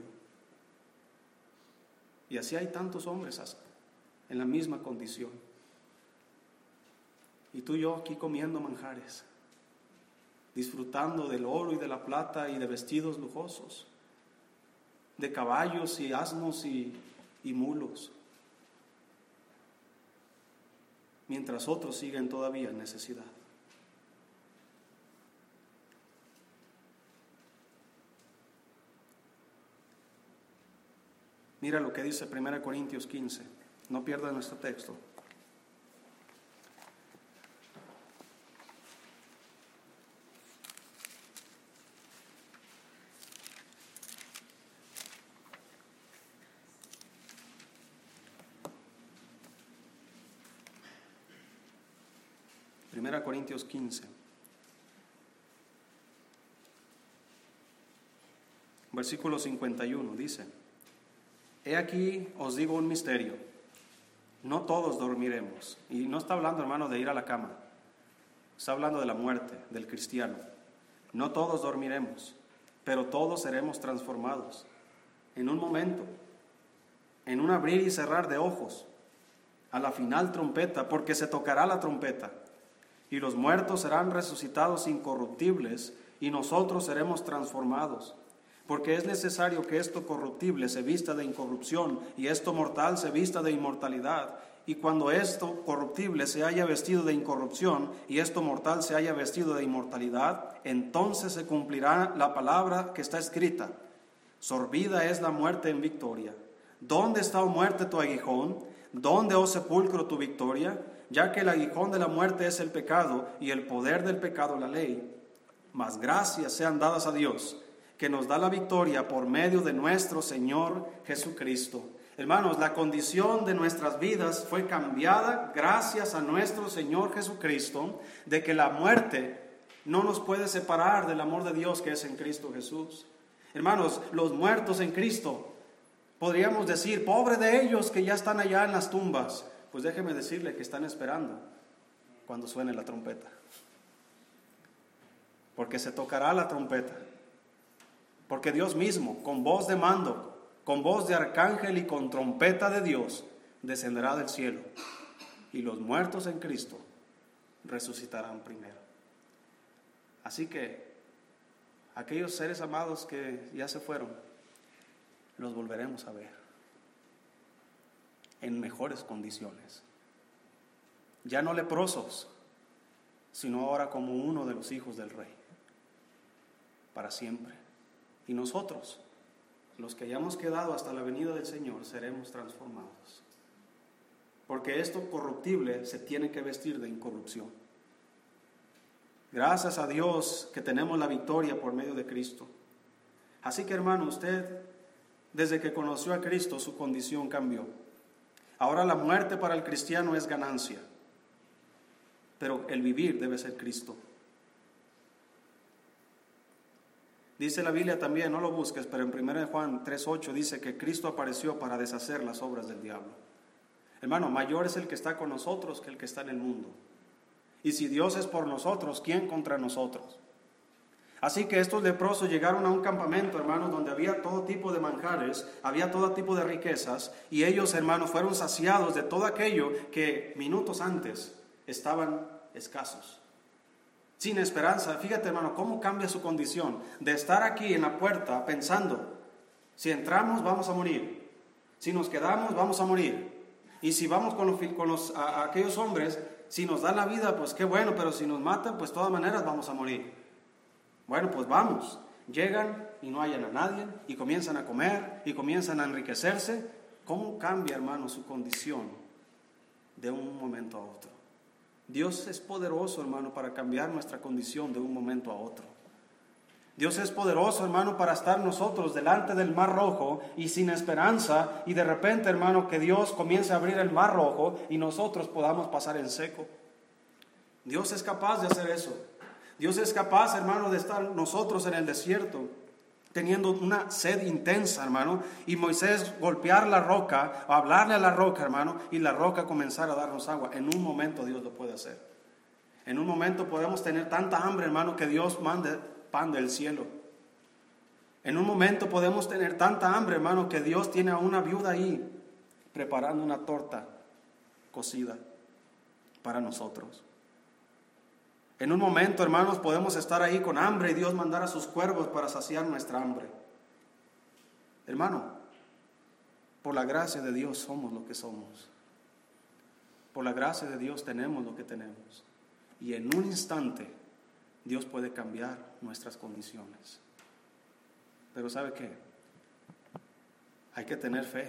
Speaker 1: Y así hay tantos hombres en la misma condición. Y tú y yo aquí comiendo manjares, disfrutando del oro y de la plata y de vestidos lujosos, de caballos y asnos y, y mulos, mientras otros siguen todavía en necesidad. Mira lo que dice primera Corintios quince. No pierdas nuestro texto. primera Corintios quince. Versículo cincuenta y uno dice: He aquí os digo un misterio, no todos dormiremos. Y no está hablando, hermano, de ir a la cama, está hablando de la muerte del cristiano. No todos dormiremos, pero todos seremos transformados en un momento, en un abrir y cerrar de ojos, a la final trompeta, porque se tocará la trompeta, y los muertos serán resucitados incorruptibles, y nosotros seremos transformados. Porque es necesario que esto corruptible se vista de incorrupción y esto mortal se vista de inmortalidad. Y cuando esto corruptible se haya vestido de incorrupción y esto mortal se haya vestido de inmortalidad, entonces se cumplirá la palabra que está escrita: sorbida es la muerte en victoria. ¿Dónde está, oh muerte, tu aguijón? ¿Dónde, oh sepulcro, tu victoria? Ya que el aguijón de la muerte es el pecado y el poder del pecado la ley. Mas gracias sean dadas a Dios, que nos da la victoria por medio de nuestro Señor Jesucristo. Hermanos, la condición de nuestras vidas fue cambiada gracias a nuestro Señor Jesucristo, de que la muerte no nos puede separar del amor de Dios que es en Cristo Jesús. Hermanos, los muertos en Cristo, podríamos decir, pobre de ellos que ya están allá en las tumbas. Pues déjeme decirle que están esperando cuando suene la trompeta, porque se tocará la trompeta. Porque Dios mismo, con voz de mando, con voz de arcángel y con trompeta de Dios, descenderá del cielo, y los muertos en Cristo resucitarán primero. Así que aquellos seres amados que ya se fueron, los volveremos a ver en mejores condiciones. Ya no leprosos, sino ahora como uno de los hijos del Rey, para siempre. Y nosotros, los que hayamos quedado hasta la venida del Señor, seremos transformados. Porque esto corruptible se tiene que vestir de incorrupción. Gracias a Dios que tenemos la victoria por medio de Cristo. Así que, hermano, usted, desde que conoció a Cristo, su condición cambió. Ahora la muerte para el cristiano es ganancia, pero el vivir debe ser Cristo. Dice la Biblia también, no lo busques, pero en primera de Juan tres ocho dice que Cristo apareció para deshacer las obras del diablo. Hermano, mayor es el que está con nosotros que el que está en el mundo. Y si Dios es por nosotros, ¿quién contra nosotros? Así que estos leprosos llegaron a un campamento, hermanos, donde había todo tipo de manjares, había todo tipo de riquezas, y ellos, hermanos, fueron saciados de todo aquello que minutos antes estaban escasos. Sin esperanza. Fíjate, hermano, cómo cambia su condición de estar aquí en la puerta pensando, si entramos vamos a morir, si nos quedamos vamos a morir, y si vamos con los, con los a, a aquellos hombres, si nos dan la vida, pues qué bueno, pero si nos matan, pues de todas maneras vamos a morir. Bueno, pues vamos. Llegan y no hallan a nadie, y comienzan a comer, y comienzan a enriquecerse. ¿Cómo cambia, hermano, su condición de un momento a otro? Dios es poderoso, hermano, para cambiar nuestra condición de un momento a otro. Dios es poderoso, hermano, para estar nosotros delante del mar rojo y sin esperanza, y de repente, hermano, que Dios comience a abrir el mar rojo y nosotros podamos pasar en seco. Dios es capaz de hacer eso. Dios es capaz, hermano, de estar nosotros en el desierto teniendo una sed intensa, hermano, y Moisés golpear la roca, hablarle a la roca, hermano, y la roca comenzar a darnos agua. En un momento Dios lo puede hacer. En un momento podemos tener tanta hambre, hermano, que Dios mande pan del cielo. En un momento podemos tener tanta hambre, hermano, que Dios tiene a una viuda ahí preparando una torta cocida para nosotros. En un momento, hermanos, podemos estar ahí con hambre y Dios mandar a sus cuervos para saciar nuestra hambre. Hermano, por la gracia de Dios somos lo que somos. Por la gracia de Dios tenemos lo que tenemos. Y en un instante Dios puede cambiar nuestras condiciones. Pero ¿sabe qué? Hay que tener fe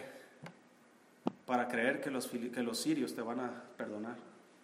Speaker 1: para creer que los, que los sirios te van a perdonar.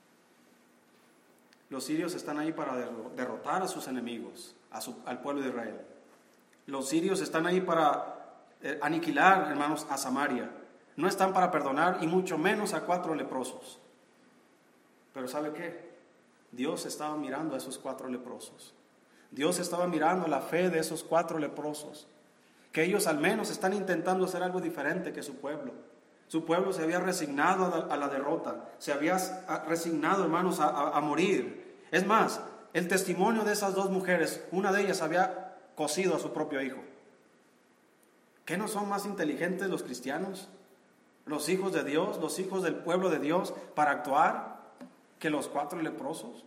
Speaker 1: Los sirios están ahí para derrotar a sus enemigos, a su, al pueblo de Israel. Los sirios están ahí para eh, aniquilar, hermanos, a Samaria. No están para perdonar, y mucho menos a cuatro leprosos. Pero ¿sabe qué? Dios estaba mirando a esos cuatro leprosos. Dios estaba mirando la fe de esos cuatro leprosos, que ellos al menos están intentando hacer algo diferente que su pueblo. Su pueblo se había resignado a la, a la derrota, se había resignado, hermanos, a, a, a morir. Es más, el testimonio de esas dos mujeres, una de ellas había cocido a su propio hijo. ¿Qué no son más inteligentes los cristianos, los hijos de Dios, los hijos del pueblo de Dios, para actuar que los cuatro leprosos?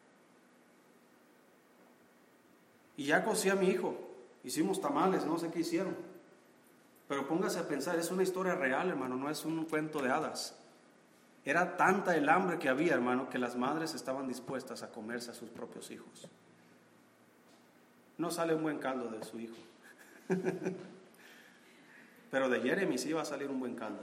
Speaker 1: Y ya cocí a mi hijo, hicimos tamales, no sé qué hicieron, pero póngase a pensar, es una historia real, hermano, no es un cuento de hadas. Era tanta el hambre que había, hermano, que las madres estaban dispuestas a comerse a sus propios hijos. No sale un buen caldo de su hijo, pero de Jeremy sí va a salir un buen caldo.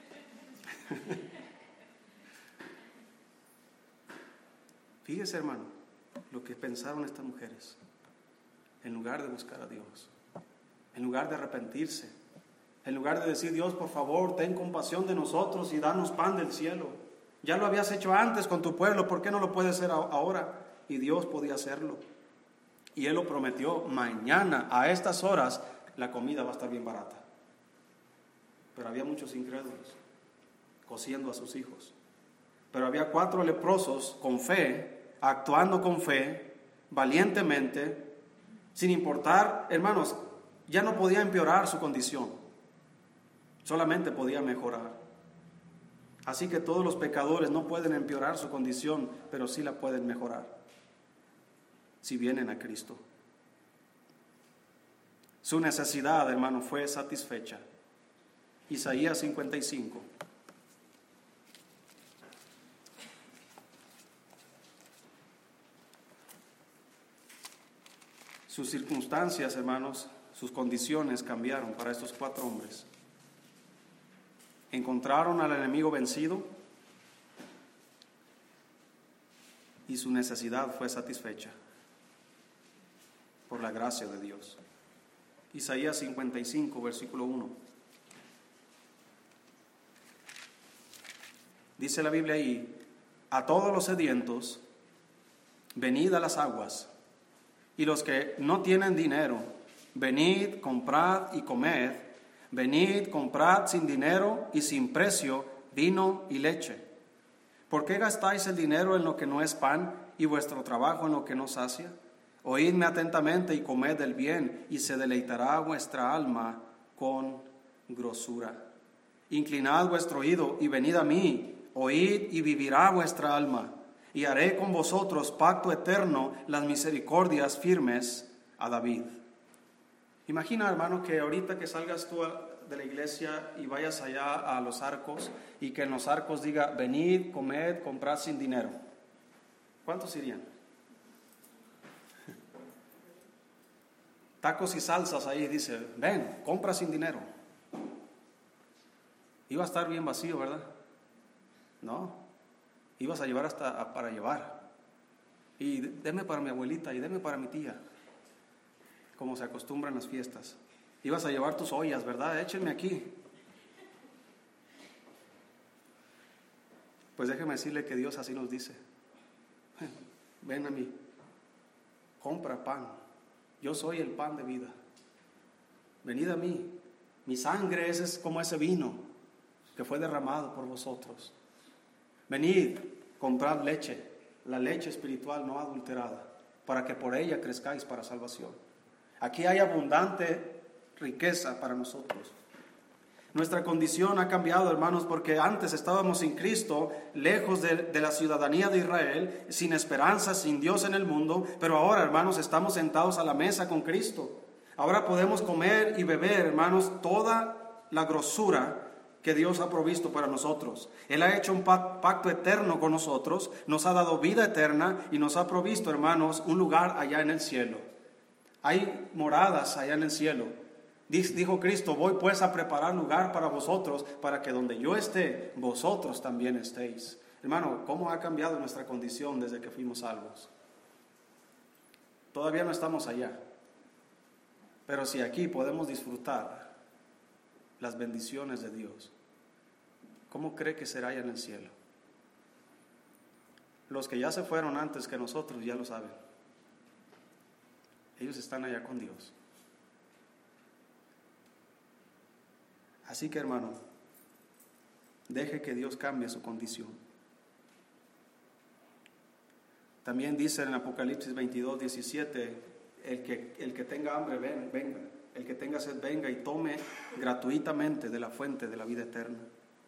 Speaker 1: Fíjese, hermano, lo que pensaron estas mujeres. En lugar de buscar a Dios, en lugar de arrepentirse, en lugar de decir: Dios, por favor, ten compasión de nosotros y danos pan del cielo. Ya lo habías hecho antes con tu pueblo, ¿por qué no lo puedes hacer ahora? Y Dios podía hacerlo. Y Él lo prometió: mañana a estas horas la comida va a estar bien barata. Pero había muchos incrédulos cociendo a sus hijos. Pero había cuatro leprosos con fe, actuando con fe, valientemente, sin importar, hermanos, ya no podía empeorar su condición, solamente podía mejorar. Así que todos los pecadores no pueden empeorar su condición, pero sí la pueden mejorar, si vienen a Cristo. Su necesidad, hermano, fue satisfecha. Isaías cincuenta y cinco. Sus circunstancias, hermanos, sus condiciones cambiaron para estos cuatro hombres. Encontraron al enemigo vencido y su necesidad fue satisfecha por la gracia de Dios. Isaías cincuenta y cinco, versículo uno. Dice la Biblia ahí: a todos los sedientos, venid a las aguas. Y los que no tienen dinero, venid, comprad y comed. Venid, comprad sin dinero y sin precio vino y leche. ¿Por qué gastáis el dinero en lo que no es pan y vuestro trabajo en lo que no sacia? Oídme atentamente y comed del bien, y se deleitará vuestra alma con grosura. Inclinad vuestro oído y venid a mí, oíd y vivirá vuestra alma. Y haré con vosotros pacto eterno, las misericordias firmes a David. Imagina, hermano, que ahorita que salgas tú de la iglesia y vayas allá a los arcos y que en los arcos diga: venid, comed, comprad sin dinero. ¿Cuántos irían? Tacos y salsas ahí dice: ven, compra sin dinero. Iba a estar bien vacío, ¿verdad? No. Ibas a llevar hasta para llevar. Y deme para mi abuelita y deme para mi tía, como se acostumbra en las fiestas. Ibas a llevar tus ollas, ¿verdad? Échenme aquí. Pues déjeme decirle que Dios así nos dice: ven a mí, compra pan, yo soy el pan de vida. Venid a mí, mi sangre es como ese vino que fue derramado por vosotros. Venid, comprad leche, la leche espiritual no adulterada, para que por ella crezcáis para salvación. Aquí hay abundante riqueza para nosotros. Nuestra condición ha cambiado, hermanos, porque antes estábamos sin Cristo, lejos de, de la ciudadanía de Israel, sin esperanza, sin Dios en el mundo, pero ahora, hermanos, estamos sentados a la mesa con Cristo. Ahora podemos comer y beber, hermanos, toda la grosura que Dios ha provisto para nosotros. Él ha hecho un pacto eterno con nosotros, nos ha dado vida eterna y nos ha provisto, hermanos, un lugar allá en el cielo. Hay moradas allá en el cielo. Dijo Cristo: voy pues a preparar lugar para vosotros, para que donde yo esté, vosotros también estéis. Hermano, ¿cómo ha cambiado nuestra condición desde que fuimos salvos? Todavía no estamos allá, pero si aquí podemos disfrutar las bendiciones de Dios, ¿cómo cree que será allá en el cielo? Los que ya se fueron antes que nosotros ya lo saben. Ellos están allá con Dios. Así que, hermano, deje que Dios cambie su condición. También dice en Apocalipsis veintidós, diecisiete, el que, el que tenga hambre, ven, venga. El que tenga sed, venga y tome gratuitamente de la fuente de la vida eterna.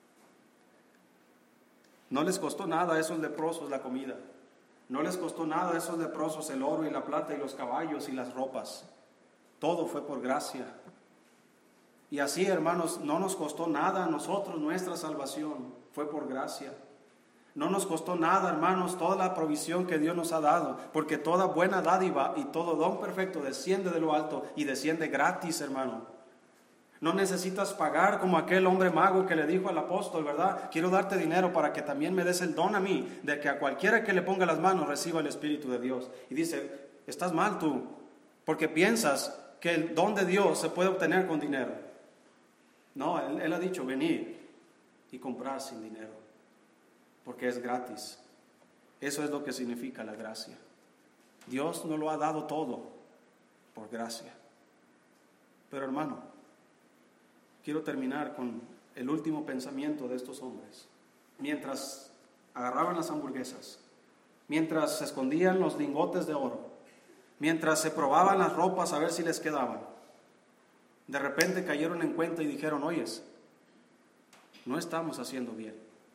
Speaker 1: No les costó nada a esos leprosos la comida. No les costó nada a esos leprosos el oro y la plata y los caballos y las ropas. Todo fue por gracia. Y así, hermanos, no nos costó nada a nosotros nuestra salvación. Fue por gracia. No nos costó nada, hermanos, toda la provisión que Dios nos ha dado, porque toda buena dádiva y todo don perfecto desciende de lo alto y desciende gratis, hermano. No necesitas pagar como aquel hombre mago que le dijo al apóstol, ¿verdad? Quiero darte dinero para que también me des el don a mí, de que a cualquiera que le ponga las manos reciba el Espíritu de Dios. Y dice, estás mal tú, porque piensas que el don de Dios se puede obtener con dinero. No, Él, él ha dicho, venir y comprar sin dinero, porque es gratis. Eso es lo que significa la gracia. Dios nos lo ha dado todo por gracia. Pero, hermano, quiero terminar con el último pensamiento de estos hombres. Mientras agarraban las hamburguesas, mientras se escondían los lingotes de oro, mientras se probaban las ropas a ver si les quedaban, de repente cayeron en cuenta y dijeron, oyes, no estamos haciendo bien.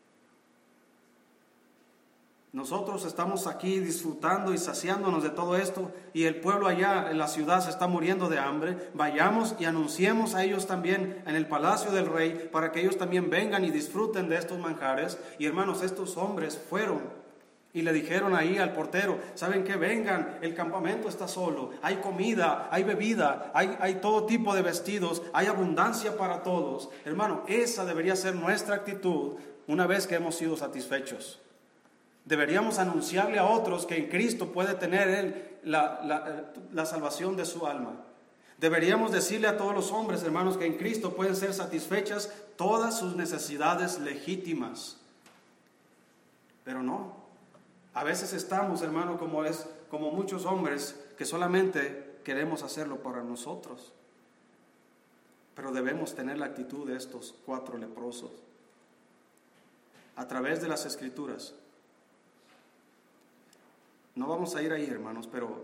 Speaker 1: Nosotros estamos aquí disfrutando y saciándonos de todo esto, y el pueblo allá en la ciudad se está muriendo de hambre. Vayamos y anunciemos a ellos también en el palacio del rey, para que ellos también vengan y disfruten de estos manjares. Y hermanos, estos hombres fueron y le dijeron ahí al portero, ¿saben qué? Vengan, el campamento está solo, hay comida, hay bebida, hay, hay todo tipo de vestidos, hay abundancia para todos. Hermano, esa debería ser nuestra actitud una vez que hemos sido satisfechos. Deberíamos anunciarle a otros que en Cristo puede tener Él la, la, la salvación de su alma. Deberíamos decirle a todos los hombres, hermanos, que en Cristo pueden ser satisfechas todas sus necesidades legítimas. Pero no. A veces estamos, hermano, como es, como muchos hombres que solamente queremos hacerlo para nosotros. Pero debemos tener la actitud de estos cuatro leprosos. A través de las Escrituras. No vamos a ir ahí, hermanos, pero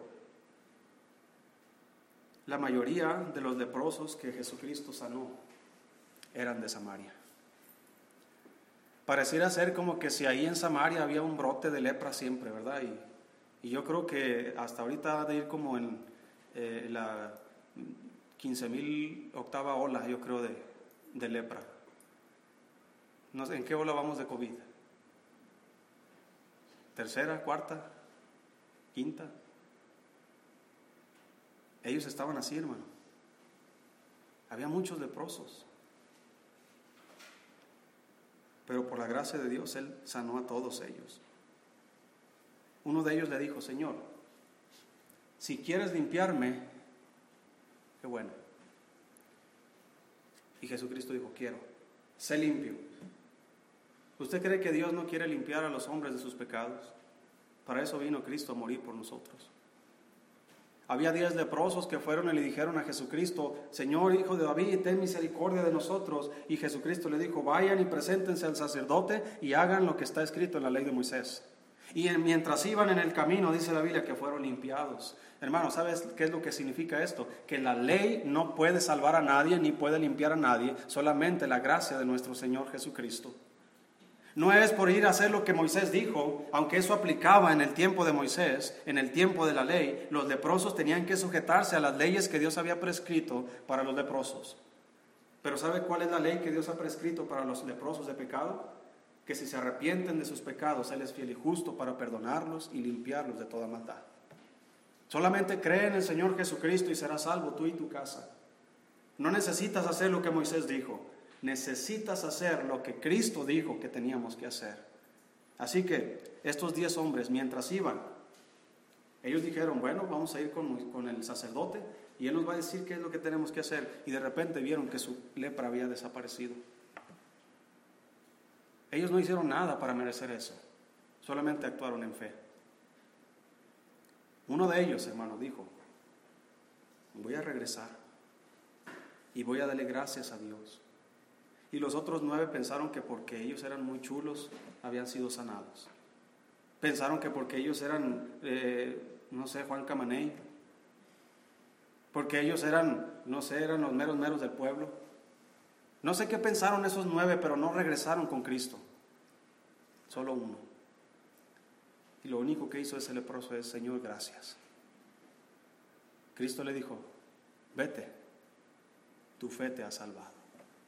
Speaker 1: la mayoría de los leprosos que Jesucristo sanó eran de Samaria. Pareciera ser como que si ahí en Samaria había un brote de lepra siempre, ¿verdad? Y, y yo creo que hasta ahorita ha de ir como en eh, la quince mil octava ola, yo creo, de, de lepra. No sé, ¿en qué ola vamos de COVID? ¿Tercera, cuarta? Quinta. Ellos estaban así, hermano. Había muchos leprosos. Pero por la gracia de Dios, Él sanó a todos ellos. Uno de ellos le dijo, Señor, si quieres limpiarme, qué bueno. Y Jesucristo dijo, quiero, sé limpio. ¿Usted cree que Dios no quiere limpiar a los hombres de sus pecados? Para eso vino Cristo a morir por nosotros. Había diez leprosos que fueron y le dijeron a Jesucristo, Señor, Hijo de David, ten misericordia de nosotros. Y Jesucristo le dijo, vayan y preséntense al sacerdote y hagan lo que está escrito en la ley de Moisés. Y mientras iban en el camino, dice la Biblia, que fueron limpiados. Hermano, ¿sabes qué es lo que significa esto? Que la ley no puede salvar a nadie ni puede limpiar a nadie, solamente la gracia de nuestro Señor Jesucristo. No es por ir a hacer lo que Moisés dijo, aunque eso aplicaba en el tiempo de Moisés, en el tiempo de la ley, los leprosos tenían que sujetarse a las leyes que Dios había prescrito para los leprosos. Pero ¿sabe cuál es la ley que Dios ha prescrito para los leprosos de pecado? Que si se arrepienten de sus pecados, Él es fiel y justo para perdonarlos y limpiarlos de toda maldad. Solamente cree en el Señor Jesucristo y serás salvo tú y tu casa. No necesitas hacer lo que Moisés dijo. Necesitas hacer lo que Cristo dijo que teníamos que hacer. Así que estos diez hombres, mientras iban, ellos dijeron, bueno, vamos a ir con, con el sacerdote y él nos va a decir qué es lo que tenemos que hacer. Y de repente vieron que su lepra había desaparecido. Ellos no hicieron nada para merecer eso. solamente actuaron en fe. Uno de ellos, hermano, dijo: voy a regresar y voy a darle gracias a Dios. Y los otros nueve pensaron que porque ellos eran muy chulos, habían sido sanados. Pensaron que porque ellos eran, eh, no sé, Juan Camaney, porque ellos eran, no sé, eran los meros meros del pueblo. No sé qué pensaron esos nueve, pero no regresaron con Cristo. Solo uno. Y lo único que hizo ese leproso es: Señor, gracias. Cristo le dijo: vete, tu fe te ha salvado.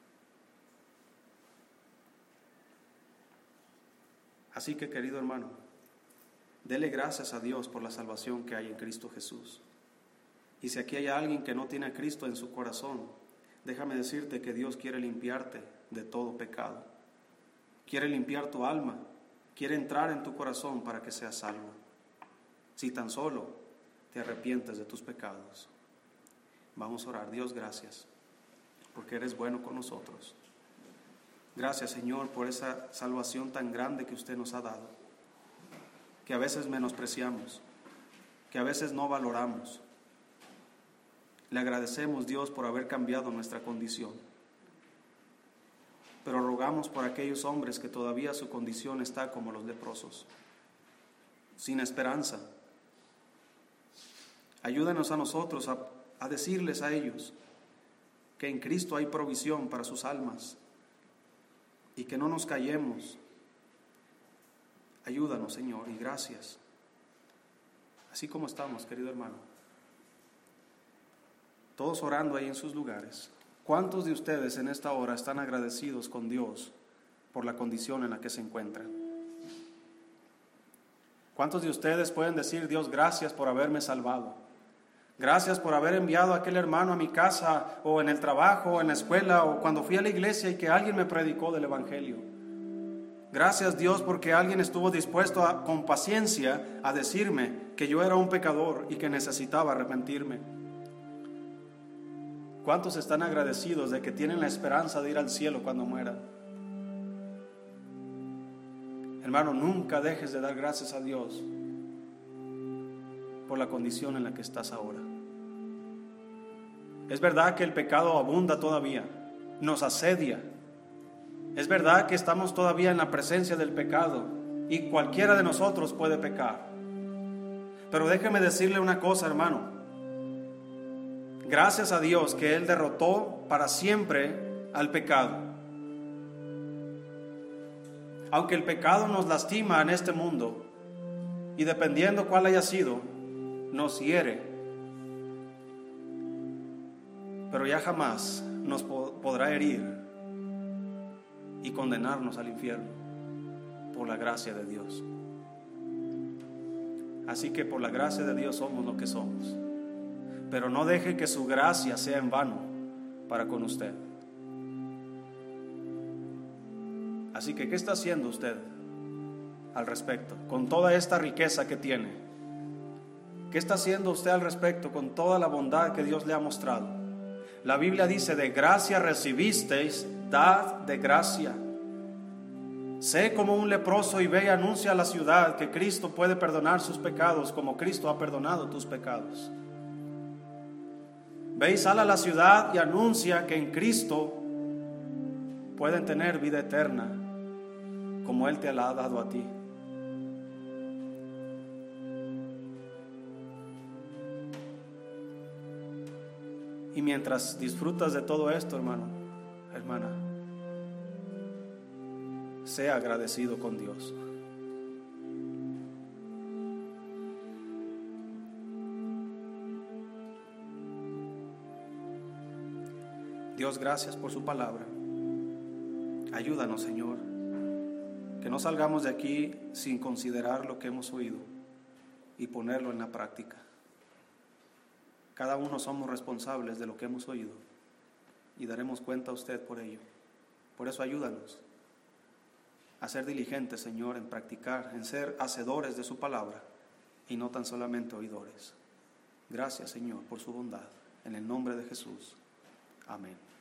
Speaker 1: Así que, querido hermano, dele gracias a Dios por la salvación que hay en Cristo Jesús. Y si aquí hay alguien que no tiene a Cristo en su corazón, déjame decirte que Dios quiere limpiarte de todo pecado. Quiere limpiar tu alma, quiere entrar en tu corazón para que seas salvo. Si tan solo te arrepientes de tus pecados. Vamos a orar. Dios, gracias, porque eres bueno con nosotros. Gracias, Señor, por esa salvación tan grande que usted nos ha dado, que a veces menospreciamos, que a veces no valoramos. Le agradecemos, Dios, por haber cambiado nuestra condición. Pero rogamos por aquellos hombres que todavía su condición está como los leprosos, sin esperanza. Ayúdanos a nosotros a, a decirles a ellos que en Cristo hay provisión para sus almas y que no nos callemos. Ayúdanos, Señor, y gracias. Así como estamos, querido hermano, todos orando ahí en sus lugares. ¿Cuántos de ustedes en esta hora están agradecidos con Dios por la condición en la que se encuentran? ¿Cuántos de ustedes pueden decir: Dios, gracias por haberme salvado? Gracias por haber enviado a aquel hermano a mi casa, o en el trabajo, o en la escuela, o cuando fui a la iglesia y que alguien me predicó del Evangelio. Gracias, Dios, porque alguien estuvo dispuesto a, con paciencia a decirme que yo era un pecador y que necesitaba arrepentirme. ¿Cuántos están agradecidos de que tienen la esperanza de ir al cielo cuando mueran? Hermano, nunca dejes de dar gracias a Dios por la condición en la que estás ahora. Es verdad que el pecado abunda todavía, nos asedia. Es verdad que estamos todavía en la presencia del pecado y cualquiera de nosotros puede pecar. Pero déjeme decirle una cosa, hermano. Gracias a Dios que Él derrotó para siempre al pecado. Aunque el pecado nos lastima en este mundo, y dependiendo cuál haya sido, nos hiere, pero ya jamás nos po- podrá herir y condenarnos al infierno por la gracia de Dios. Así que por la gracia de Dios somos lo que somos. Pero no deje que su gracia sea en vano para con usted. Así que, ¿qué está haciendo usted al respecto con toda esta riqueza que tiene? ¿Qué está haciendo usted al respecto con toda la bondad que Dios le ha mostrado? La Biblia dice: de gracia recibisteis, dad de gracia. Sé como un leproso y ve y anuncia a la ciudad que Cristo puede perdonar sus pecados como Cristo ha perdonado tus pecados. Ve y sal a la ciudad y anuncia que en Cristo pueden tener vida eterna como Él te la ha dado a ti. Y mientras disfrutas de todo esto, hermano, hermana, sea agradecido con Dios. Dios, gracias por su palabra. Ayúdanos, Señor, que no salgamos de aquí sin considerar lo que hemos oído y ponerlo en la práctica. Cada uno somos responsables de lo que hemos oído y daremos cuenta a usted por ello. Por eso ayúdanos a ser diligentes, Señor, en practicar, en ser hacedores de su palabra y no tan solamente oidores. Gracias, Señor, por su bondad. En el nombre de Jesús. Amén.